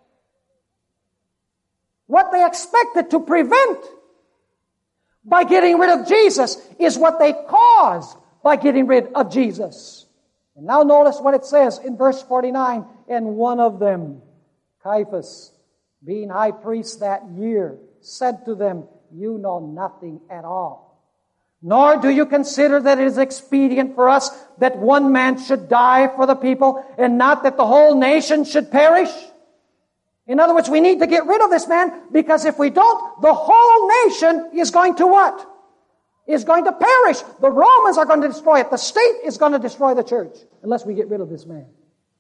S1: What they expected to prevent by getting rid of Jesus is what they caused by getting rid of Jesus. And now notice what it says in verse forty-nine. And one of them, Caiaphas, being high priest that year, said to them, you know nothing at all. Nor do you consider that it is expedient for us that one man should die for the people, and not that the whole nation should perish? In other words, we need to get rid of this man, because if we don't, the whole nation is going to what? Is going to perish. The Romans are going to destroy it. The state is going to destroy the church unless we get rid of this man.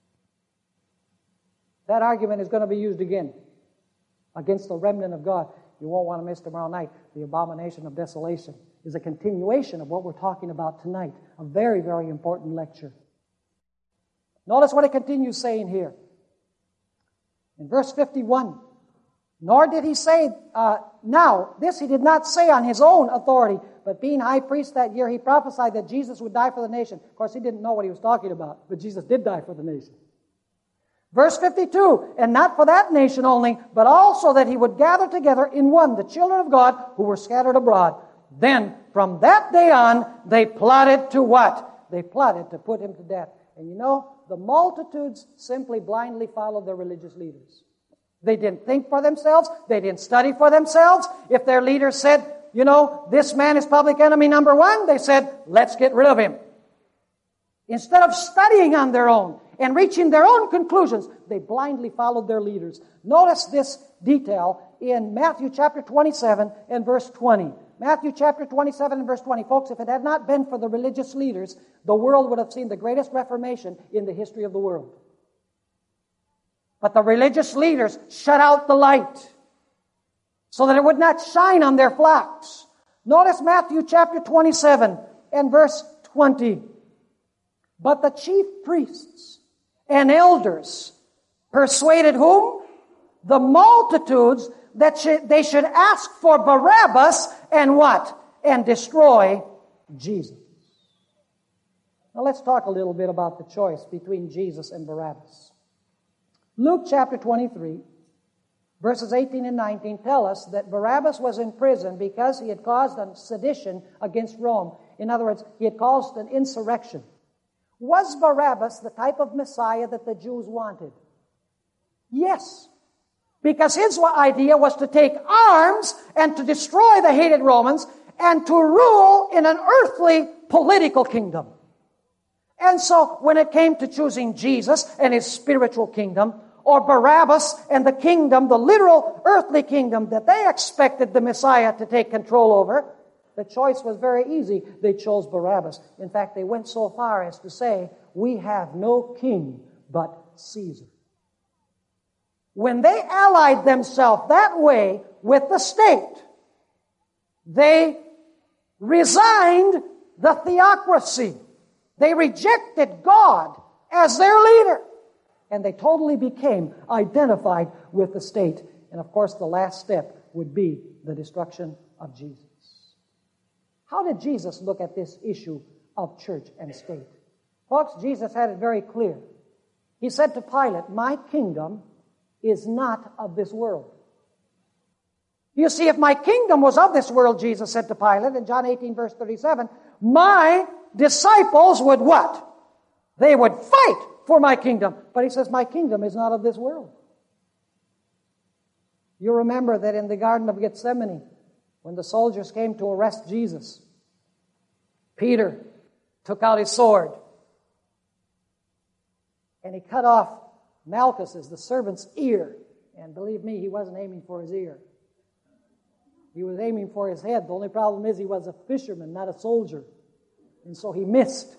S1: That argument is going to be used again against the remnant of God. You won't want to miss tomorrow night. The abomination of desolation is a continuation of what we're talking about tonight. A very, very important lecture. Notice what it continues saying here. In verse fifty-one, nor did he say, uh, now, this he did not say on his own authority, but being high priest that year, he prophesied that Jesus would die for the nation. Of course, he didn't know what he was talking about, but Jesus did die for the nation. Verse fifty-two, and not for that nation only, but also that he would gather together in one the children of God who were scattered abroad. Then, from that day on, they plotted to what? They plotted to put him to death. And you know, the multitudes simply blindly followed their religious leaders. They didn't think for themselves. They didn't study for themselves. If their leader said, you know, this man is public enemy number one, they said, let's get rid of him. Instead of studying on their own and reaching their own conclusions, they blindly followed their leaders. Notice this detail in Matthew chapter twenty-seven and verse twenty. Matthew chapter twenty-seven and verse twenty. Folks, if it had not been for the religious leaders, the world would have seen the greatest reformation in the history of the world. But the religious leaders shut out the light so that it would not shine on their flocks. Notice Matthew chapter twenty-seven and verse twenty. But the chief priests and elders persuaded whom? The multitudes that should, they should ask for Barabbas and what? And destroy Jesus. Now let's talk a little bit about the choice between Jesus and Barabbas. Luke chapter twenty-three, verses eighteen and nineteen tell us that Barabbas was in prison because he had caused a sedition against Rome. In other words, he had caused an insurrection. Was Barabbas the type of Messiah that the Jews wanted? Yes. Because his idea was to take arms and to destroy the hated Romans and to rule in an earthly political kingdom. And so when it came to choosing Jesus and his spiritual kingdom, or Barabbas and the kingdom, the literal earthly kingdom that they expected the Messiah to take control over, the choice was very easy. They chose Barabbas. In fact, they went so far as to say, we have no king but Caesar. When they allied themselves that way with the state, they resigned the theocracy. They rejected God as their leader. And they totally became identified with the state. And of course, the last step would be the destruction of Jesus. How did Jesus look at this issue of church and state? Folks, Jesus had it very clear. He said to Pilate, my kingdom is not of this world. You see, if my kingdom was of this world, Jesus said to Pilate in John eighteen, verse thirty-seven, my disciples would what? They would fight for my kingdom. But he says, my kingdom is not of this world. You remember that in the Garden of Gethsemane, when the soldiers came to arrest Jesus, Peter took out his sword and he cut off Malchus's, the servant's ear. And believe me, he wasn't aiming for his ear. He was aiming for his head. The only problem is he was a fisherman, not a soldier. And so he missed.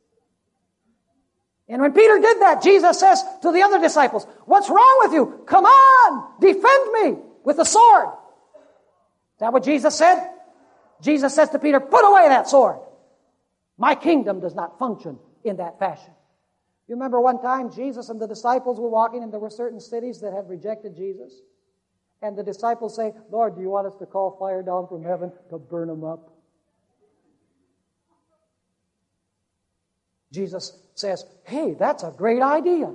S1: And when Peter did that, Jesus says to the other disciples, what's wrong with you? Come on, defend me with the sword. Is that what Jesus said? Jesus says to Peter, put away that sword. My kingdom does not function in that fashion. You remember one time Jesus and the disciples were walking and there were certain cities that had rejected Jesus. And the disciples say, Lord, do you want us to call fire down from heaven to burn them up? Jesus says, hey, that's a great idea.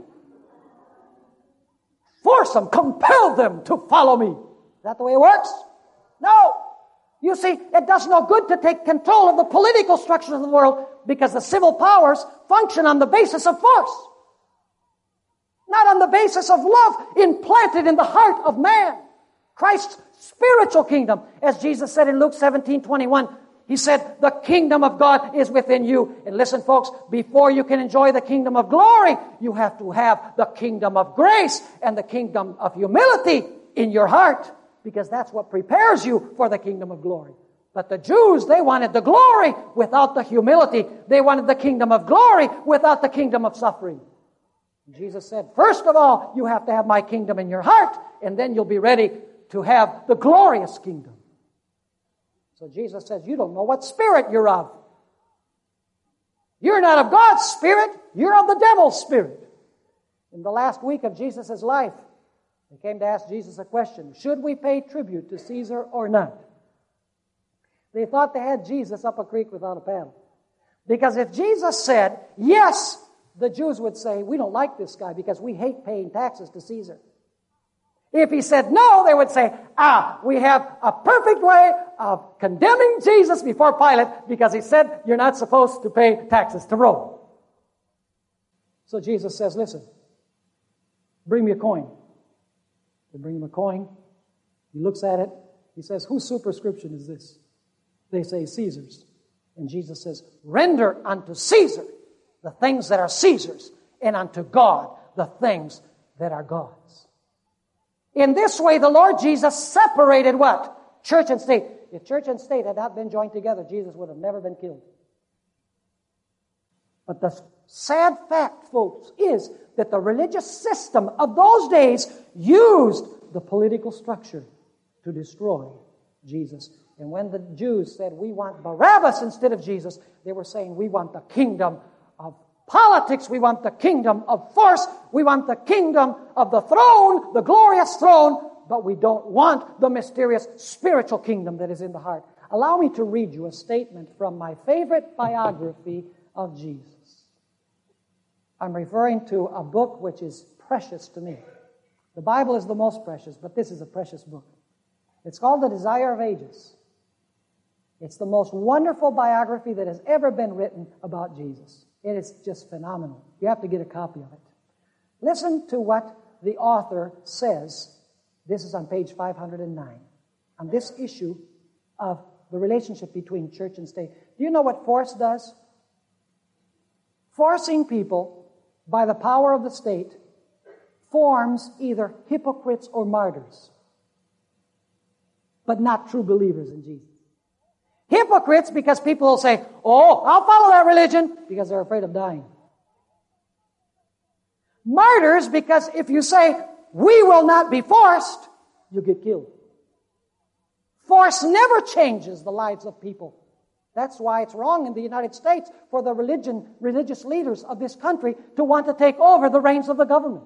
S1: Force them, compel them to follow me. Is that the way it works? No. You see, it does no good to take control of the political structures of the world because the civil powers function on the basis of force, not on the basis of love implanted in the heart of man. Christ's spiritual kingdom, as Jesus said in Luke seventeen twenty-one, He said, the kingdom of God is within you. And listen, folks, before you can enjoy the kingdom of glory, you have to have the kingdom of grace and the kingdom of humility in your heart, because that's what prepares you for the kingdom of glory. But the Jews, they wanted the glory without the humility. They wanted the kingdom of glory without the kingdom of suffering. And Jesus said, first of all, you have to have my kingdom in your heart, and then you'll be ready to have the glorious kingdom. So Jesus says, you don't know what spirit you're of. You're not of God's spirit, you're of the devil's spirit. In the last week of Jesus' life, they came to ask Jesus a question. Should we pay tribute to Caesar or not? They thought they had Jesus up a creek without a paddle. Because if Jesus said, yes, the Jews would say, we don't like this guy because we hate paying taxes to Caesar. If he said no, they would say, ah, we have a perfect way of condemning Jesus before Pilate because he said you're not supposed to pay taxes to Rome. So Jesus says, listen, bring me a coin. They bring him a coin. He looks at it. He says, whose superscription is this? They say, Caesar's. And Jesus says, render unto Caesar the things that are Caesar's, and unto God the things that are God's. In this way, the Lord Jesus separated what? Church and state. If church and state had not been joined together, Jesus would have never been killed. But the sad fact, folks, is that the religious system of those days used the political structure to destroy Jesus. And when the Jews said, we want Barabbas instead of Jesus, they were saying, we want the kingdom of politics, we want the kingdom of force, we want the kingdom of the throne, the glorious throne, but we don't want the mysterious spiritual kingdom that is in the heart. Allow me to read you a statement from my favorite biography of Jesus. I'm referring to a book which is precious to me. The Bible is the most precious, but this is a precious book. It's called The Desire of Ages. It's the most wonderful biography that has ever been written about Jesus. It is just phenomenal. You have to get a copy of it. Listen to what the author says. This is on page five hundred nine. On this issue of the relationship between church and state. Do you know what force does? Forcing people by the power of the state forms either hypocrites or martyrs, but not true believers in Jesus. Hypocrites because people will say, oh, I'll follow that religion, because they're afraid of dying. Martyrs because if you say, we will not be forced, you get killed. Force never changes the lives of people. That's why it's wrong in the United States for the religion, religious leaders of this country to want to take over the reins of the government.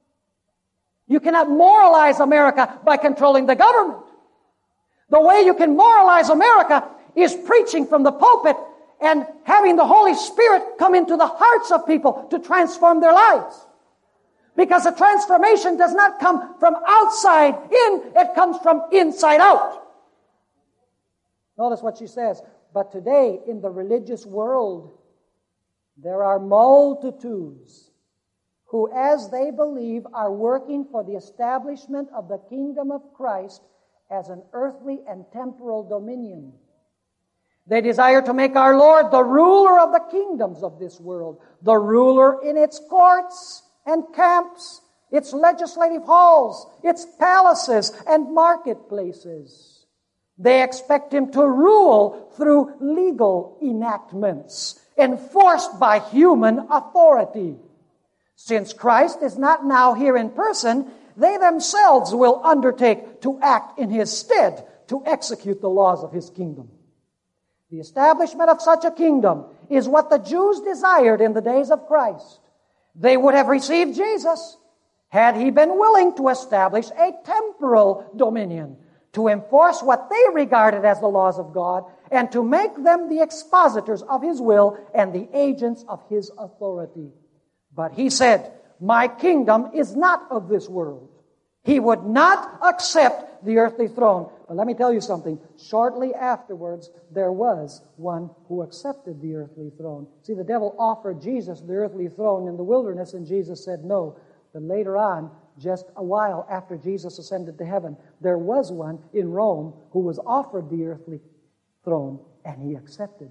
S1: You cannot moralize America by controlling the government. The way you can moralize America is preaching from the pulpit and having the Holy Spirit come into the hearts of people to transform their lives. Because the transformation does not come from outside in, it comes from inside out. Notice what she says. But today, in the religious world, there are multitudes who, as they believe, are working for the establishment of the kingdom of Christ as an earthly and temporal dominion. They desire to make our Lord the ruler of the kingdoms of this world, the ruler in its courts and camps, its legislative halls, its palaces and marketplaces. They expect him to rule through legal enactments enforced by human authority. Since Christ is not now here in person, they themselves will undertake to act in his stead to execute the laws of his kingdom. The establishment of such a kingdom is what the Jews desired in the days of Christ. They would have received Jesus had he been willing to establish a temporal dominion, to enforce what they regarded as the laws of God, and to make them the expositors of his will and the agents of his authority. But he said, my kingdom is not of this world. He would not accept the earthly throne. But let me tell you something. Shortly afterwards, there was one who accepted the earthly throne. See, the devil offered Jesus the earthly throne in the wilderness, and Jesus said no. But later on, just a while after Jesus ascended to heaven, there was one in Rome who was offered the earthly throne, and he accepted.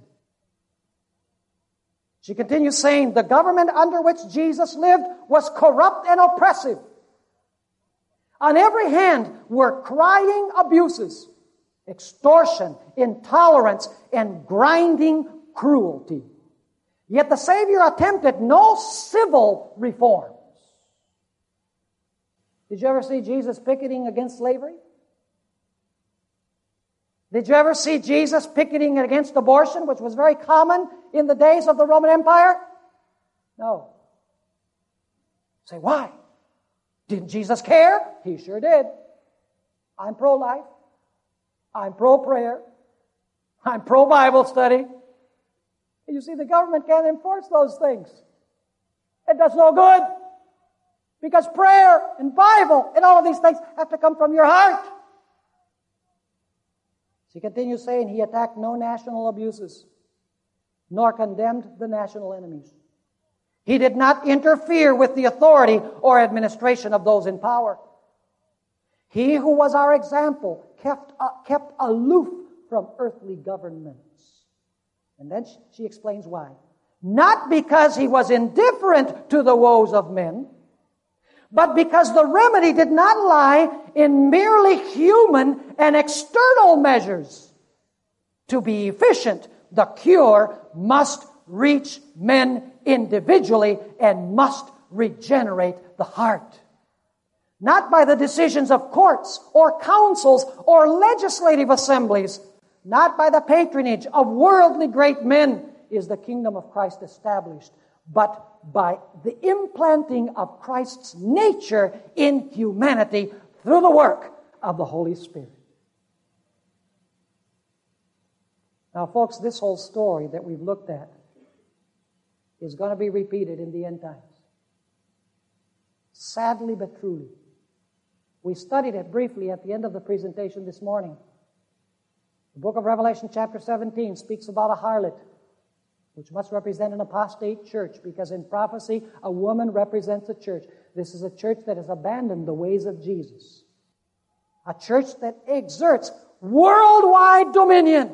S1: She continues saying, the government under which Jesus lived was corrupt and oppressive. On every hand were crying abuses, extortion, intolerance, and grinding cruelty. Yet the Savior attempted no civil reforms. Did you ever see Jesus picketing against slavery? Did you ever see Jesus picketing against abortion, which was very common in the days of the Roman Empire? No. Say, why? Didn't Jesus care? He sure did. I'm pro-life. I'm pro-prayer. I'm pro-Bible study. You see, the government can't enforce those things. It does no good. Because prayer and Bible and all of these things have to come from your heart. She continues saying, he attacked no national abuses, nor condemned the national enemies. He did not interfere with the authority or administration of those in power. He who was our example kept, uh, kept aloof from earthly governments. And then she, she explains why. Not because he was indifferent to the woes of men, but because the remedy did not lie in merely human and external measures. To be efficient, the cure must reach men individually and must regenerate the heart. Not by the decisions of courts or councils or legislative assemblies, not by the patronage of worldly great men is the kingdom of Christ established, but by the implanting of Christ's nature in humanity through the work of the Holy Spirit. Now, folks, this whole story that we've looked at is going to be repeated in the end times. Sadly but truly. We studied it briefly at the end of the presentation this morning. The book of Revelation chapter seventeen speaks about a harlot, which must represent an apostate church, because in prophecy, a woman represents a church. This is a church that has abandoned the ways of Jesus. A church that exerts worldwide dominion.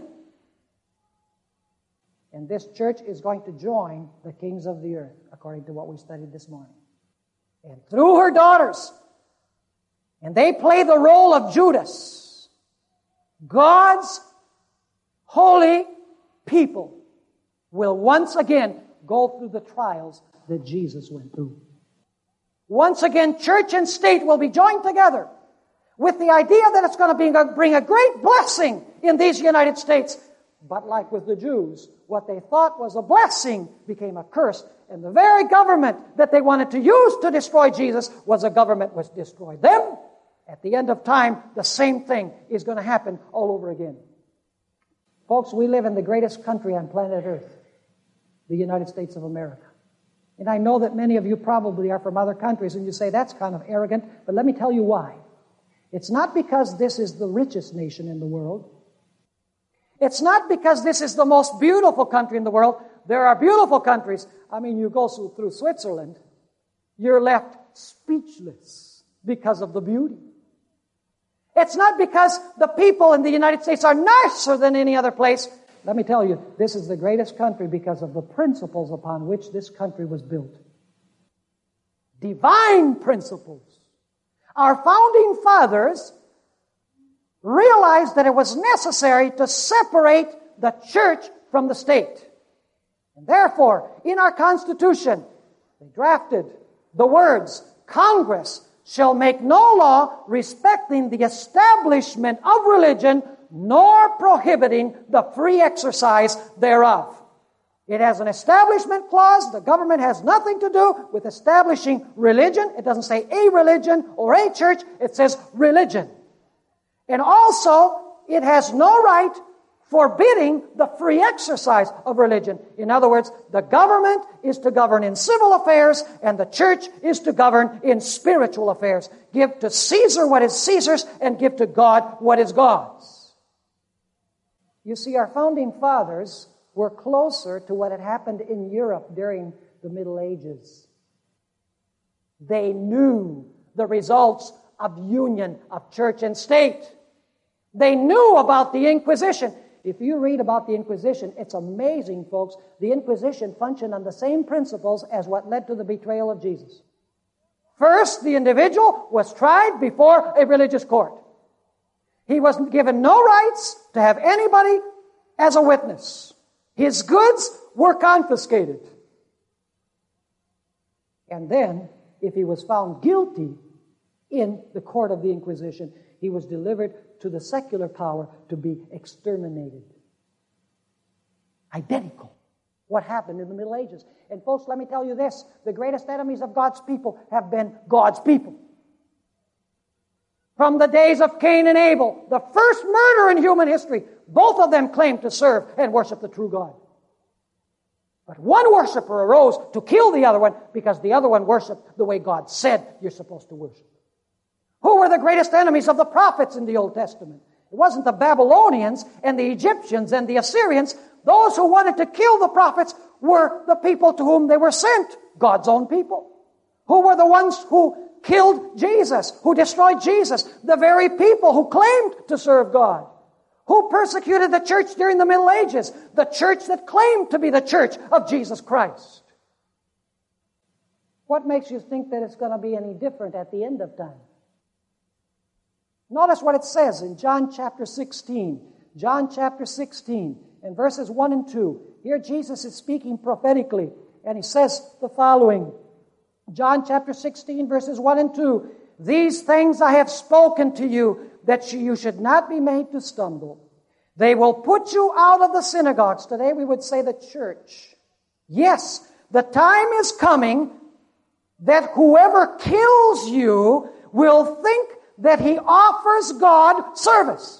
S1: And this church is going to join the kings of the earth, according to what we studied this morning. And through her daughters, and they play the role of Judas, God's holy people will once again go through the trials that Jesus went through. Once again, church and state will be joined together with the idea that it's going to bring a great blessing in these United States. But like with the Jews, what they thought was a blessing became a curse. And the very government that they wanted to use to destroy Jesus was a government which destroyed them. At the end of time, the same thing is going to happen all over again. Folks, we live in the greatest country on planet Earth, the United States of America. And I know that many of you probably are from other countries, and you say, that's kind of arrogant, but let me tell you why. It's not because this is the richest nation in the world. It's not because this is the most beautiful country in the world. There are beautiful countries. I mean, you go through Switzerland, you're left speechless because of the beauty. It's not because the people in the United States are nicer than any other place. Let me tell you, this is the greatest country because of the principles upon which this country was built. Divine principles. Our founding fathers realized that it was necessary to separate the church from the state. And therefore, in our Constitution, they drafted the words, Congress shall make no law respecting the establishment of religion, nor prohibiting the free exercise thereof. It has an establishment clause. The government has nothing to do with establishing religion. It doesn't say a religion or a church. It says religion. And also, it has no right forbidding the free exercise of religion. In other words, the government is to govern in civil affairs, and the church is to govern in spiritual affairs. Give to Caesar what is Caesar's, and give to God what is God's. You see, our founding fathers were closer to what had happened in Europe during the Middle Ages. They knew the results of union of church and state. They knew about the Inquisition. If you read about the Inquisition, it's amazing, folks. The Inquisition functioned on the same principles as what led to the betrayal of Jesus. First, the individual was tried before a religious court. He was given no rights to have anybody as a witness. His goods were confiscated. And then, if he was found guilty in the court of the Inquisition, he was delivered to the secular power to be exterminated. Identical. What happened in the Middle Ages. And folks, let me tell you this. The greatest enemies of God's people have been God's people. From the days of Cain and Abel, the first murder in human history, both of them claimed to serve and worship the true God. But one worshiper arose to kill the other one because the other one worshiped the way God said you're supposed to worship. Who were the greatest enemies of the prophets in the Old Testament? It wasn't the Babylonians and the Egyptians and the Assyrians. Those who wanted to kill the prophets were the people to whom they were sent, God's own people. Who were the ones who killed Jesus, who destroyed Jesus? The very people who claimed to serve God. Who persecuted the church during the Middle Ages? The church that claimed to be the church of Jesus Christ. What makes you think that it's going to be any different at the end of time? Notice what it says in John chapter sixteen. John chapter sixteen, in verses one and two. Here Jesus is speaking prophetically, and he says the following. John chapter sixteen, verses one and two. These things I have spoken to you, that you should not be made to stumble. They will put you out of the synagogues. Today we would say the church. Yes, the time is coming that whoever kills you will think that he offers God service.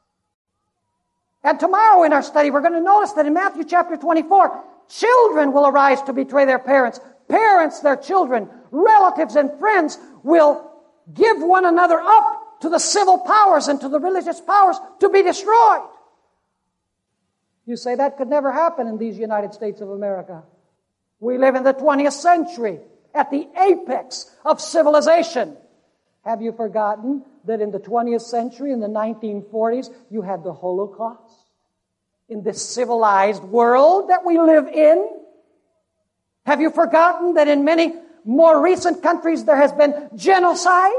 S1: And tomorrow in our study, we're going to notice that in Matthew chapter twenty-four, children will arise to betray their parents. parents their children, relatives and friends will give one another up to the civil powers and to the religious powers to be destroyed. You say that could never happen in these United States of America. We live in the twentieth century, at the apex of civilization. Have you forgotten that in the twentieth century, in the nineteen forties, you had the Holocaust? In this civilized world that we live in? Have you forgotten that in many more recent countries there has been genocide?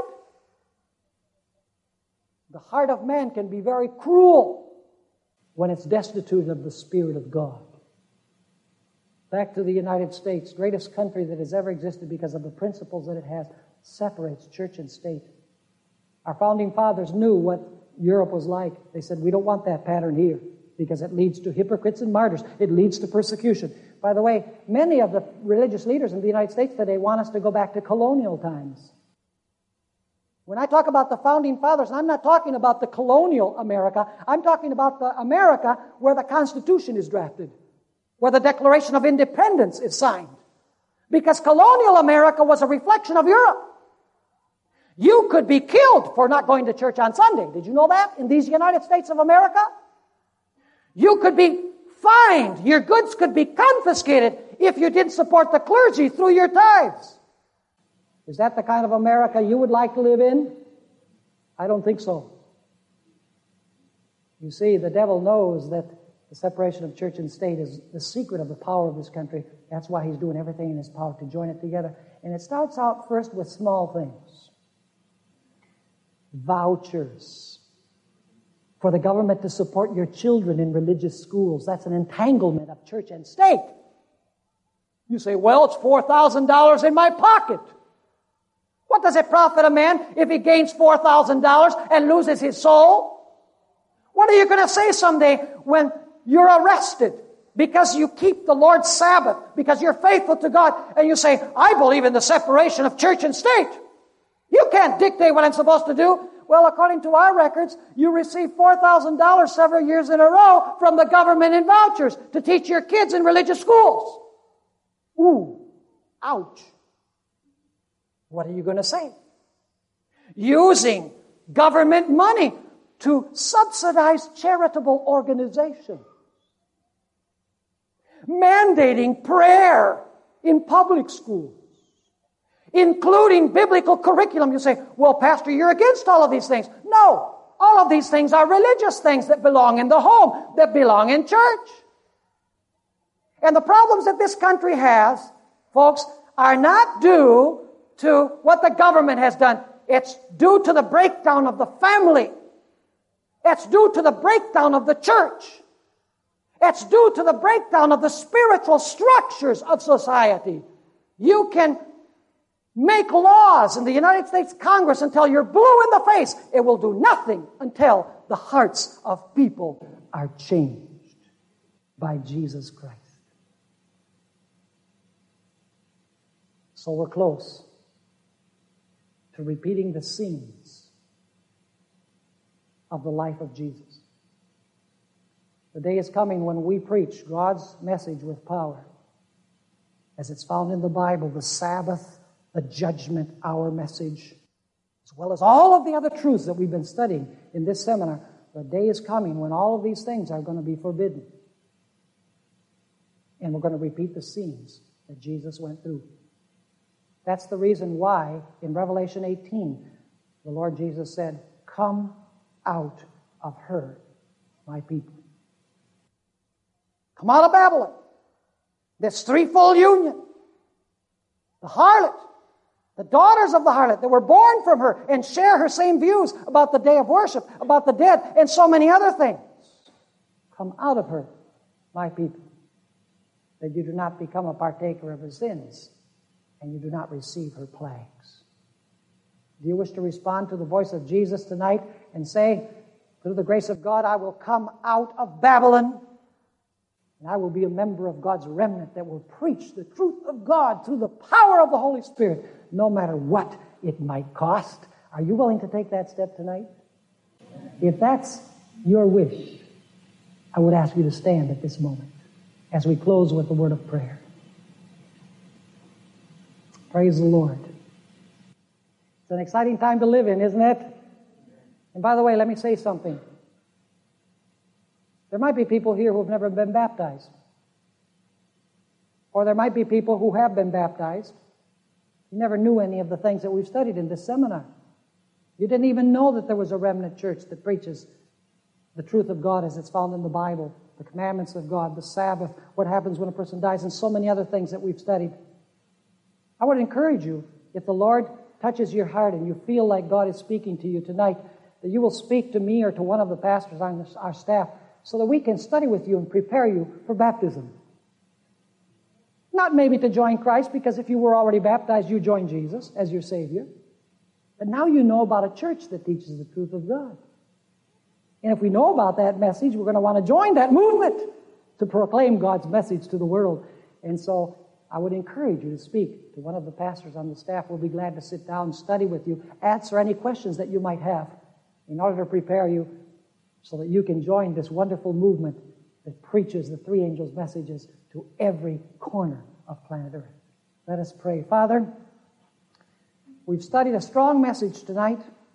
S1: The heart of man can be very cruel when it's destitute of the Spirit of God. Back to the United States, greatest country that has ever existed because of the principles that it has, separates church and state. Our founding fathers knew what Europe was like. They said, we don't want that pattern here because it leads to hypocrites and martyrs. It leads to persecution. By the way, many of the religious leaders in the United States today want us to go back to colonial times. When I talk about the founding fathers, I'm not talking about the colonial America. I'm talking about the America where the Constitution is drafted, where the Declaration of Independence is signed. Because colonial America was a reflection of Europe. You could be killed for not going to church on Sunday. Did you know that? In these United States of America? You could be fined. Your goods could be confiscated if you didn't support the clergy through your tithes. Is that the kind of America you would like to live in? I don't think so. You see, the devil knows that the separation of church and state is the secret of the power of this country. That's why he's doing everything in his power to join it together. And it starts out first with small things. Vouchers for the government to support your children in religious schools. That's an entanglement of church and state. You say, well, it's four thousand dollars in my pocket. What does it profit a man if he gains four thousand dollars and loses his soul? What are you going to say someday when you're arrested because you keep the Lord's Sabbath, because you're faithful to God, and you say, I believe in the separation of church and state. You can't dictate what I'm supposed to do. Well, according to our records, you received four thousand dollars several years in a row from the government in vouchers to teach your kids in religious schools. Ooh, ouch. What are you going to say? Using government money to subsidize charitable organizations. Mandating prayer in public schools. Including biblical curriculum. You say, well, Pastor, you're against all of these things. No, all of these things are religious things that belong in the home, that belong in church. And the problems that this country has, folks, are not due to what the government has done. It's due to the breakdown of the family. It's due to the breakdown of the church. It's due to the breakdown of the spiritual structures of society. You can make laws in the United States Congress until you're blue in the face. It will do nothing until the hearts of people are changed by Jesus Christ. So we're close to repeating the scenes of the life of Jesus. The day is coming when we preach God's message with power, as it's found in the Bible, the Sabbath, the judgment hour message, as well as all of the other truths that we've been studying in this seminar. The day is coming when all of these things are going to be forbidden. And we're going to repeat the scenes that Jesus went through. That's the reason why in Revelation eighteen, the Lord Jesus said, come out of her, my people. Come out of Babylon. This threefold union. The harlot, the daughters of the harlot that were born from her and share her same views about the day of worship, about the dead, and so many other things. Come out of her, my people, that you do not become a partaker of her sins, and you do not receive her plagues. Do you wish to respond to the voice of Jesus tonight and say, through the grace of God, I will come out of Babylon, and I will be a member of God's remnant that will preach the truth of God through the power of the Holy Spirit, no matter what it might cost? Are you willing to take that step tonight? If that's your wish, I would ask you to stand at this moment as we close with the word of prayer. Praise the Lord. It's an exciting time to live in, isn't it? And by the way, let me say something. There might be people here who have never been baptized. Or there might be people who have been baptized. You never knew any of the things that we've studied in this seminar. You didn't even know that there was a remnant church that preaches the truth of God as it's found in the Bible, the commandments of God, the Sabbath, what happens when a person dies, and so many other things that we've studied. I would encourage you, if the Lord touches your heart and you feel like God is speaking to you tonight, that you will speak to me or to one of the pastors on our staff so that we can study with you and prepare you for baptism. Not maybe to join Christ, because if you were already baptized, you joined Jesus as your Savior. But now you know about a church that teaches the truth of God. And if we know about that message, we're going to want to join that movement to proclaim God's message to the world. And so I would encourage you to speak to one of the pastors on the staff. We'll be glad to sit down and study with you, answer any questions that you might have in order to prepare you so that you can join this wonderful movement that preaches the three angels' messages to every corner of planet Earth. Let us pray. Father, we've studied a strong message tonight.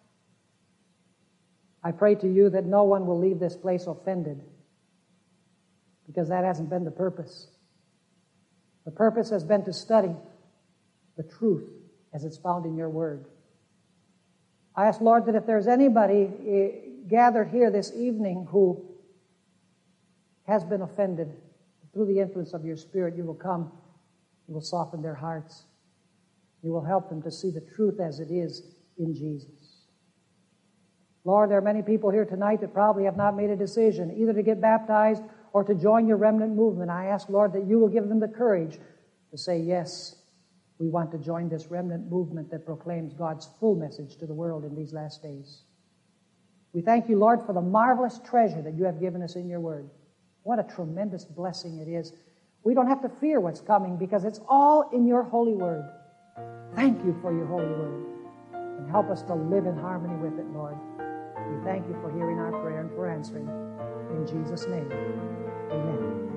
S1: I pray to you that no one will leave this place offended, because that hasn't been the purpose. The purpose has been to study the truth as it's found in your word. I ask, Lord, that if there's anybody gathered here this evening who has been offended, through the influence of your Spirit, you will come, you will soften their hearts. You will help them to see the truth as it is in Jesus. Lord, there are many people here tonight that probably have not made a decision, either to get baptized or to join your remnant movement. I ask, Lord, that you will give them the courage to say, yes, we want to join this remnant movement that proclaims God's full message to the world in these last days. We thank you, Lord, for the marvelous treasure that you have given us in your word. What a tremendous blessing it is. We don't have to fear what's coming because it's all in your holy word. Thank you for your holy word. And help us to live in harmony with it, Lord. We thank you for hearing our prayer and for answering. In Jesus' name, amen.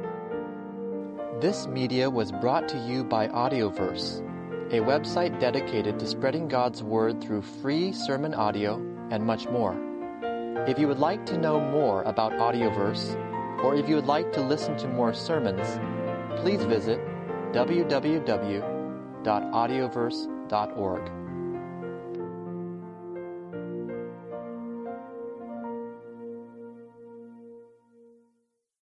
S2: This media was brought to you by Audioverse, a website dedicated to spreading God's Word through free sermon audio and much more. If you would like to know more about Audioverse, or if you would like to listen to more sermons, please visit w w w dot audioverse dot org.